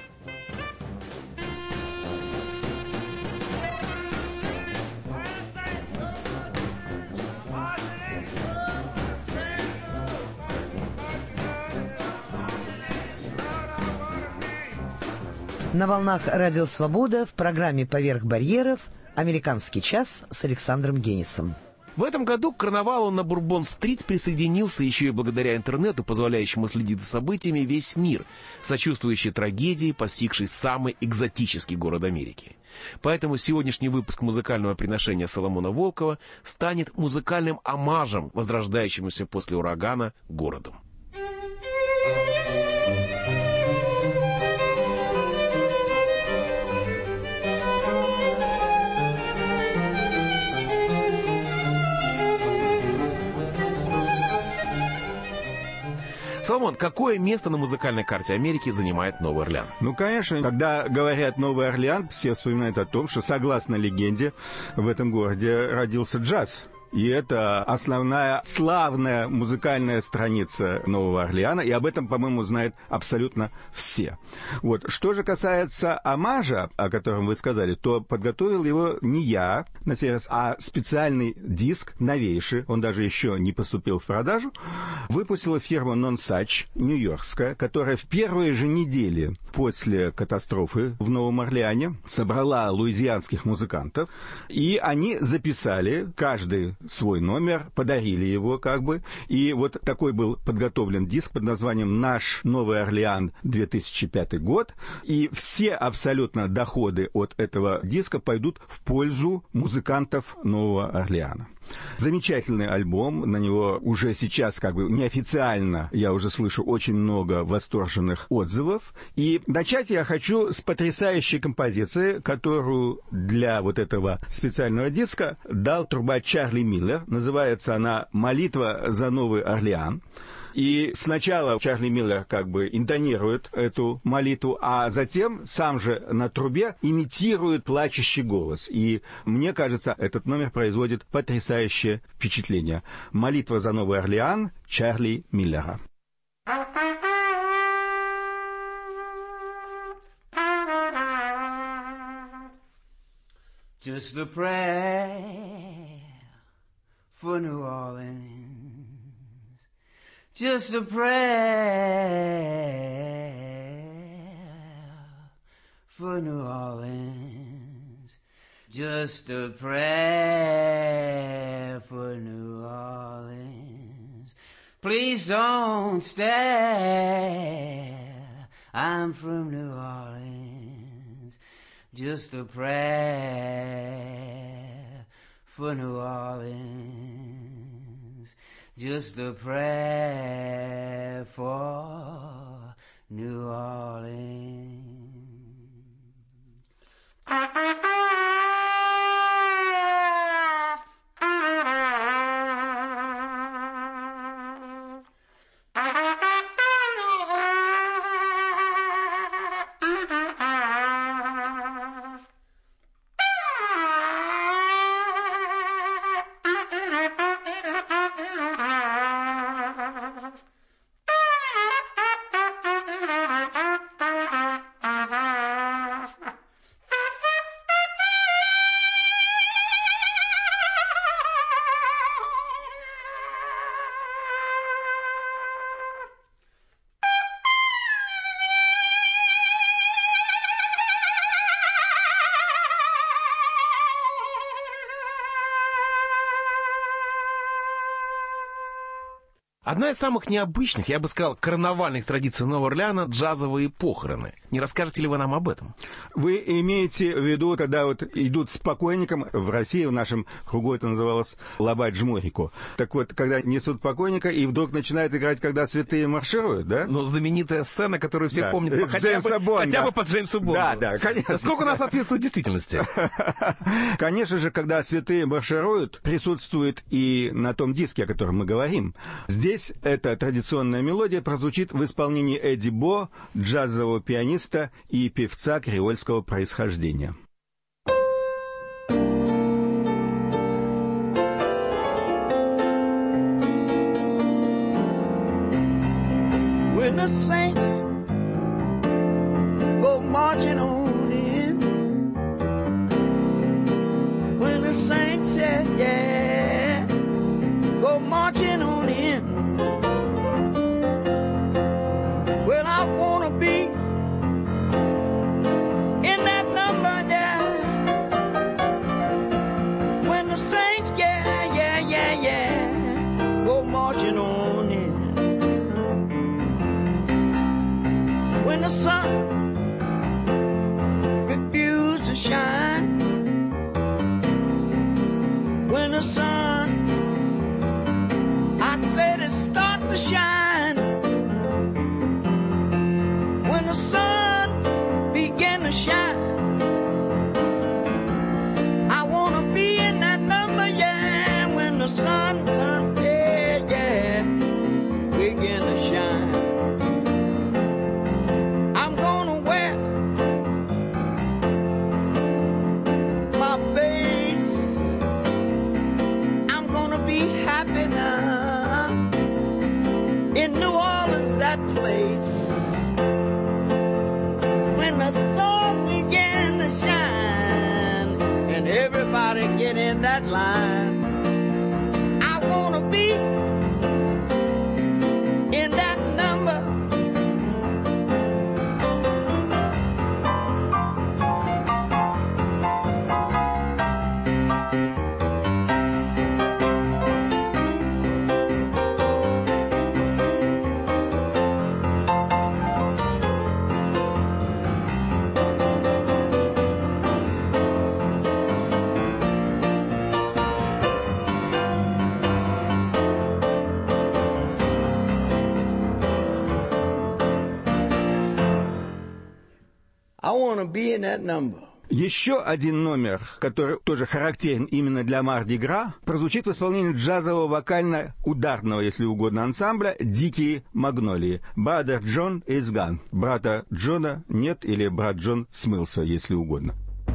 S7: На волнах «Радио Свобода» в программе «Поверх барьеров» «Американский час» с Александром Генисом.
S8: В этом году к карнавалу на Бурбон-стрит присоединился еще и благодаря интернету, позволяющему следить за событиями, весь мир, сочувствующий трагедии, постигшей самый экзотический город Америки. Поэтому сегодняшний выпуск музыкального приношения Соломона Волкова станет музыкальным омажем возрождающемуся после урагана городу. Соломон, какое место на музыкальной карте Америки занимает Новый Орлеан?
S18: Ну, конечно, когда говорят Новый Орлеан, все вспоминают о том, что, согласно легенде, в этом городе родился джаз. И это основная славная музыкальная страница Нового Орлеана, и об этом, по-моему, знают абсолютно все. Вот. Что же касается омажа, о котором вы сказали, то подготовил его не я, на сей раз, а специальный диск, новейший, он даже еще не поступил в продажу, выпустила фирма Nonsuch, нью-йоркская, которая в первые же недели после катастрофы в Новом Орлеане собрала луизианских музыкантов, и они записали каждый свой номер, подарили его как бы, и вот такой был подготовлен диск под названием «Наш Новый Орлеан две тысячи пятый год», и все абсолютно доходы от этого диска пойдут в пользу музыкантов Нового Орлеана. Замечательный альбом, на него уже сейчас как бы неофициально я уже слышу очень много восторженных отзывов. И начать я хочу с потрясающей композиции, которую для вот этого специального диска дал трубач Чарли Миллер. Называется она «Молитва за Новый Орлеан». И сначала Чарли Миллер как бы интонирует эту молитву, а затем сам же на трубе имитирует плачущий голос. И мне кажется, этот номер производит потрясающее впечатление. «Молитва за Новый Орлеан» Чарли Миллера.
S19: Just a prayer for New Orleans. Just a prayer for New Orleans. Just a prayer for New Orleans. Please don't stare. I'm from New Orleans. Just a prayer for New Orleans. Just a prayer for New Orleans.
S8: Одна из самых необычных, я бы сказал, карнавальных традиций Нового Орлеана — джазовые похороны. Не расскажете ли вы нам об этом?
S18: Вы имеете в виду, когда вот идут с покойником, в России, в нашем кругу это называлось «лобать жмурику». Так вот, когда несут покойника, и вдруг начинают играть, когда святые маршируют, да?
S8: Ну, знаменитая сцена, которую все
S18: да.
S8: помнят,
S18: С
S8: хотя,
S18: Джеймса
S8: бы,
S18: Бонда.
S8: хотя бы по Джеймсу Бонду.
S18: Да, да, конечно.
S8: Насколько она соответствует действительности?
S18: Конечно же, когда святые маршируют, присутствует и на том диске, о котором мы говорим. Здесь эта традиционная мелодия прозвучит в исполнении Эдди Бо, джазового пианиста и певца креольского происхождения.
S19: When the saints go marching on in, when the saints, yeah, yeah, go marching on in. Well, I wanna be in that number, yeah. When the saints, yeah, yeah, yeah, yeah, go marching on in. When the sun refused to shine, when the sun, I said it start to shine. When the sun began to shine, I wanna be in that number, yeah. When the sun, yeah, yeah, began to shine, I'm gonna wear my face, I'm gonna in New Orleans, that place, when the sun began to shine and everybody get in that line. I wanna be in that number. I wanna be in that number.
S18: Еще один номер, который тоже характерен именно для Марди-Гра, прозвучит в исполнении джазового вокально-ударного, если угодно, ансамбля «Дикие магнолии». «Brother John is gone». Брата Джона нет, или брат Джон смылся, если угодно.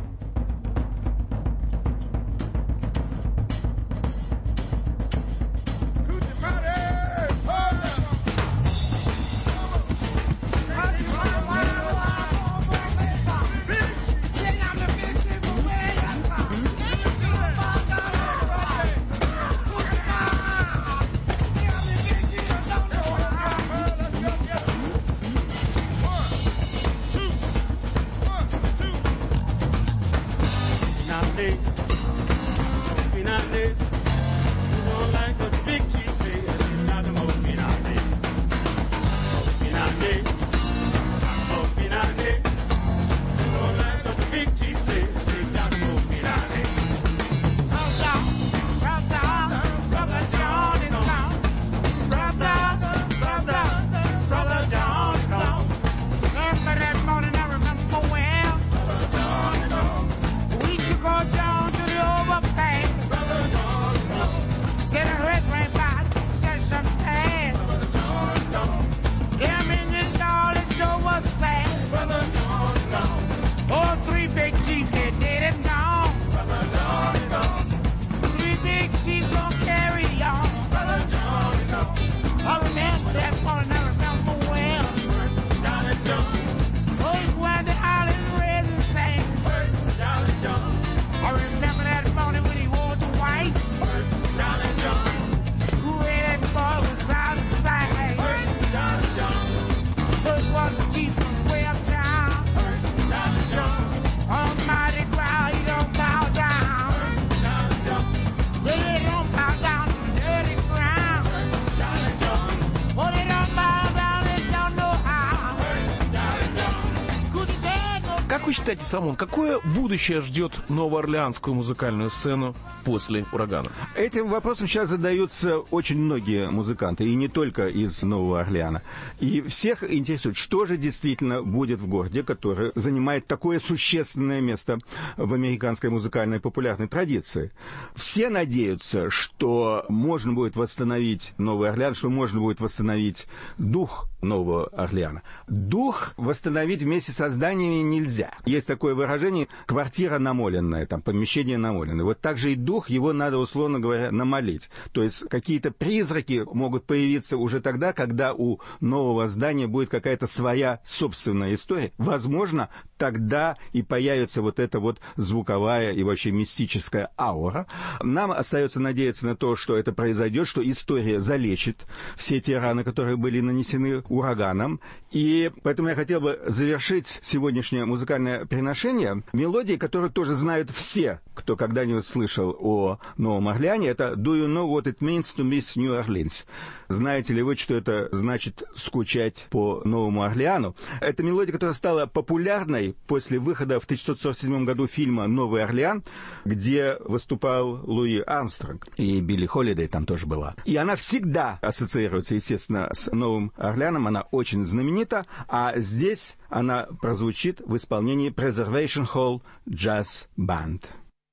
S8: Как вы считаете, Самон, какое будущее ждет новоорлеанскую музыкальную сцену после урагана?
S18: Этим вопросом сейчас задаются очень многие музыканты, и не только из Нового Орлеана. И всех интересует, что же действительно будет в городе, который занимает такое существенное место в американской музыкальной популярной традиции. Все надеются, что можно будет восстановить Новый Орлеан, что можно будет восстановить дух Нового Орлеана. Дух восстановить вместе со зданиями нельзя. Есть такое выражение «квартира намоленная», там, помещение намоленное. Вот так же и дух, его надо, условно говоря, намолить. То есть какие-то призраки могут появиться уже тогда, когда у нового здания будет какая-то своя собственная история. Возможно, тогда и появится вот эта вот звуковая и вообще мистическая аура. Нам остается надеяться на то, что это произойдет, что история залечит все те раны, которые были нанесены ураганом. И поэтому я хотел бы завершить сегодняшнее музыкальное приношение мелодией, которую тоже знают все, кто когда-нибудь слышал о Новом Орлеане. Это «Do you know what it means to miss New Orleans?» Знаете ли вы, что это значит скучать по Новому Орлеану? Это мелодия, которая стала популярной после выхода в тысяча девятьсот сорок седьмом году фильма «Новый Орлеан», где выступал Луи Армстронг, и Билли Холидей там тоже была. И она всегда ассоциируется, естественно, с Новым Орлеаном, она очень знаменита, а здесь она прозвучит в исполнении Preservation Hall Jazz Band.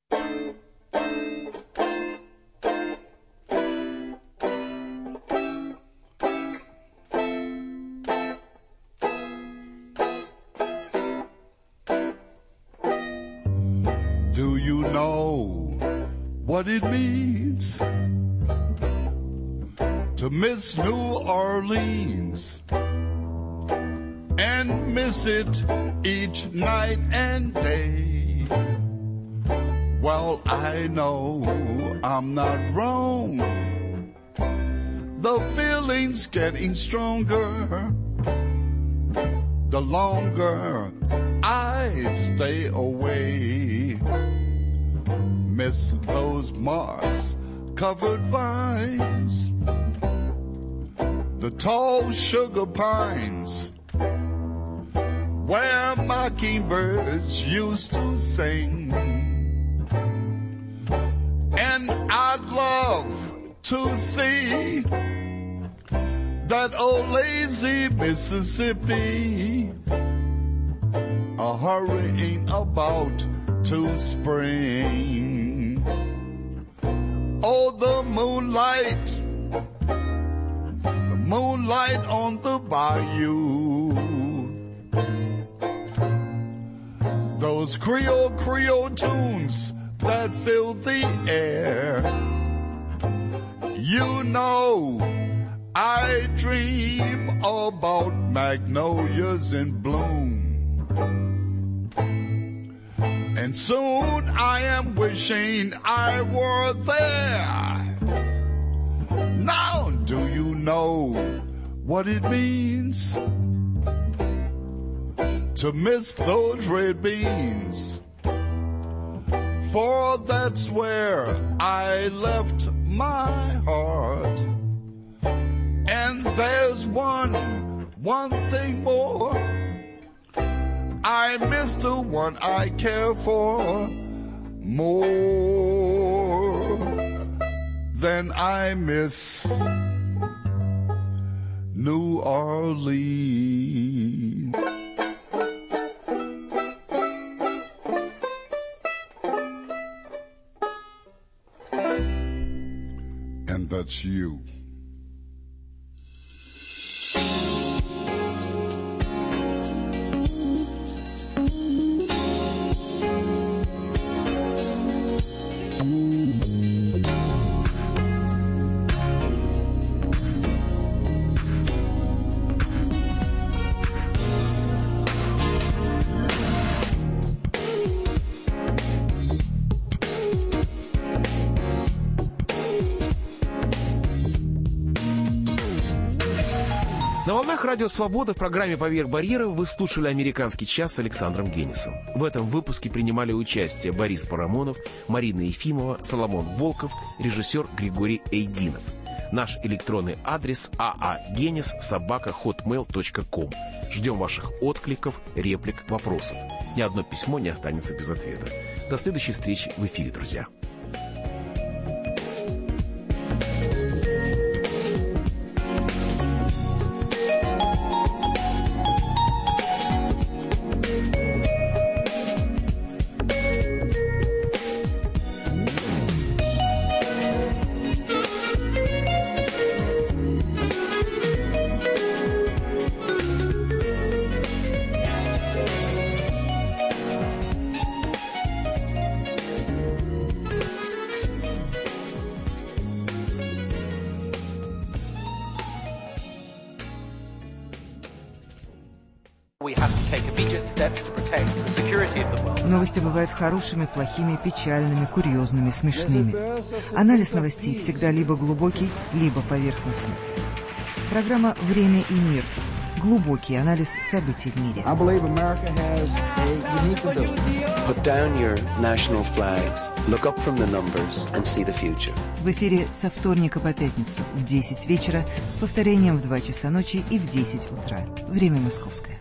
S20: Do you know what it means to miss New Orleans and miss it each night and day. Well, I know I'm not wrong. The feeling's getting stronger the longer I stay away. Miss those moss-covered vines, the tall sugar pines, where mockingbirds used to sing. And I'd love to see that old lazy Mississippi a hurrying about to spring. Oh, the moonlight, the moonlight on the bayou, those Creole Creole tunes that fill the air. You know I dream about magnolias in bloom, and soon I am wishing I were there. Now do you know what it means to miss those red beans? For that's where I left my heart. And there's one, one thing more. I miss the one I care for more than I miss New Orleans. And that's you.
S8: На волнах Радио Свобода в программе «Поверх барьеров» вы слушали «Американский час» с Александром Генисом. В этом выпуске принимали участие Борис Парамонов, Марина Ефимова, Соломон Волков, режиссер Григорий Эйдинов. Наш электронный адрес aagenis собака хотмейл точка ком. Ждем ваших откликов, реплик, вопросов. Ни одно письмо не останется без ответа. До следующей встречи в эфире, друзья.
S21: Новости бывают хорошими, плохими, печальными, курьезными, смешными. Анализ новостей всегда либо глубокий, либо поверхностный. Программа «Время и мир». Глубокий анализ событий в мире.
S22: Put down your national flags, look up from the numbers and see the future.
S21: В эфире со вторника по пятницу в десять вечера с повторением в два часа ночи и в десять утра. Время московское.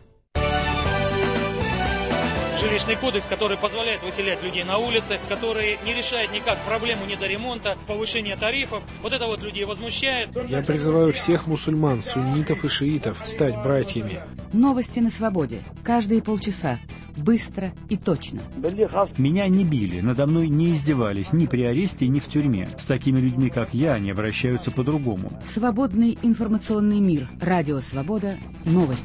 S23: Жилищный кодекс, который позволяет выселять людей на улицы, который не решает никак проблему недоремонта, повышения тарифов. Вот это вот людей возмущает.
S24: Я призываю всех мусульман, суннитов и шиитов стать братьями.
S25: Новости на свободе. Каждые полчаса. Быстро и точно.
S26: Меня не били, надо мной не издевались ни при аресте, ни в тюрьме. С такими людьми, как я, они обращаются по-другому.
S25: Свободный информационный мир. Радио Свобода. Новости.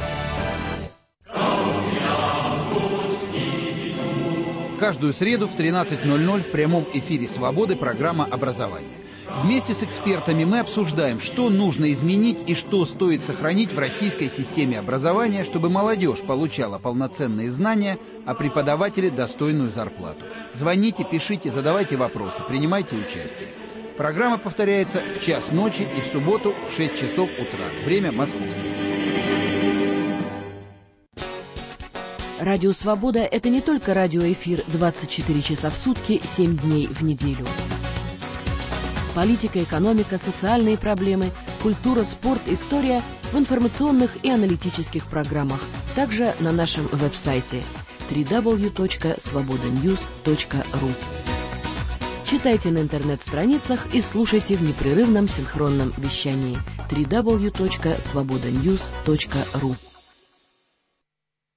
S27: Каждую среду в тринадцать ноль ноль в прямом эфире «Свободы» программа «Образование».
S1: Вместе с экспертами мы обсуждаем, что нужно изменить и что стоит сохранить в российской системе образования, чтобы молодежь получала полноценные знания, а преподаватели достойную зарплату. Звоните, пишите, задавайте вопросы, принимайте участие. Программа повторяется в час ночи и в субботу в шесть часов утра. Время московское.
S25: Радио «Свобода» — это не только радиоэфир двадцать четыре часа в сутки, семь дней в неделю. Политика, экономика, социальные проблемы, культура, спорт, история в информационных и аналитических программах. Также на нашем веб-сайте дабл ю дабл ю дабл ю точка свобода ньюс точка ру. Читайте на интернет-страницах и слушайте в непрерывном синхронном вещании дабл ю дабл ю дабл ю точка свобода ньюс точка ру.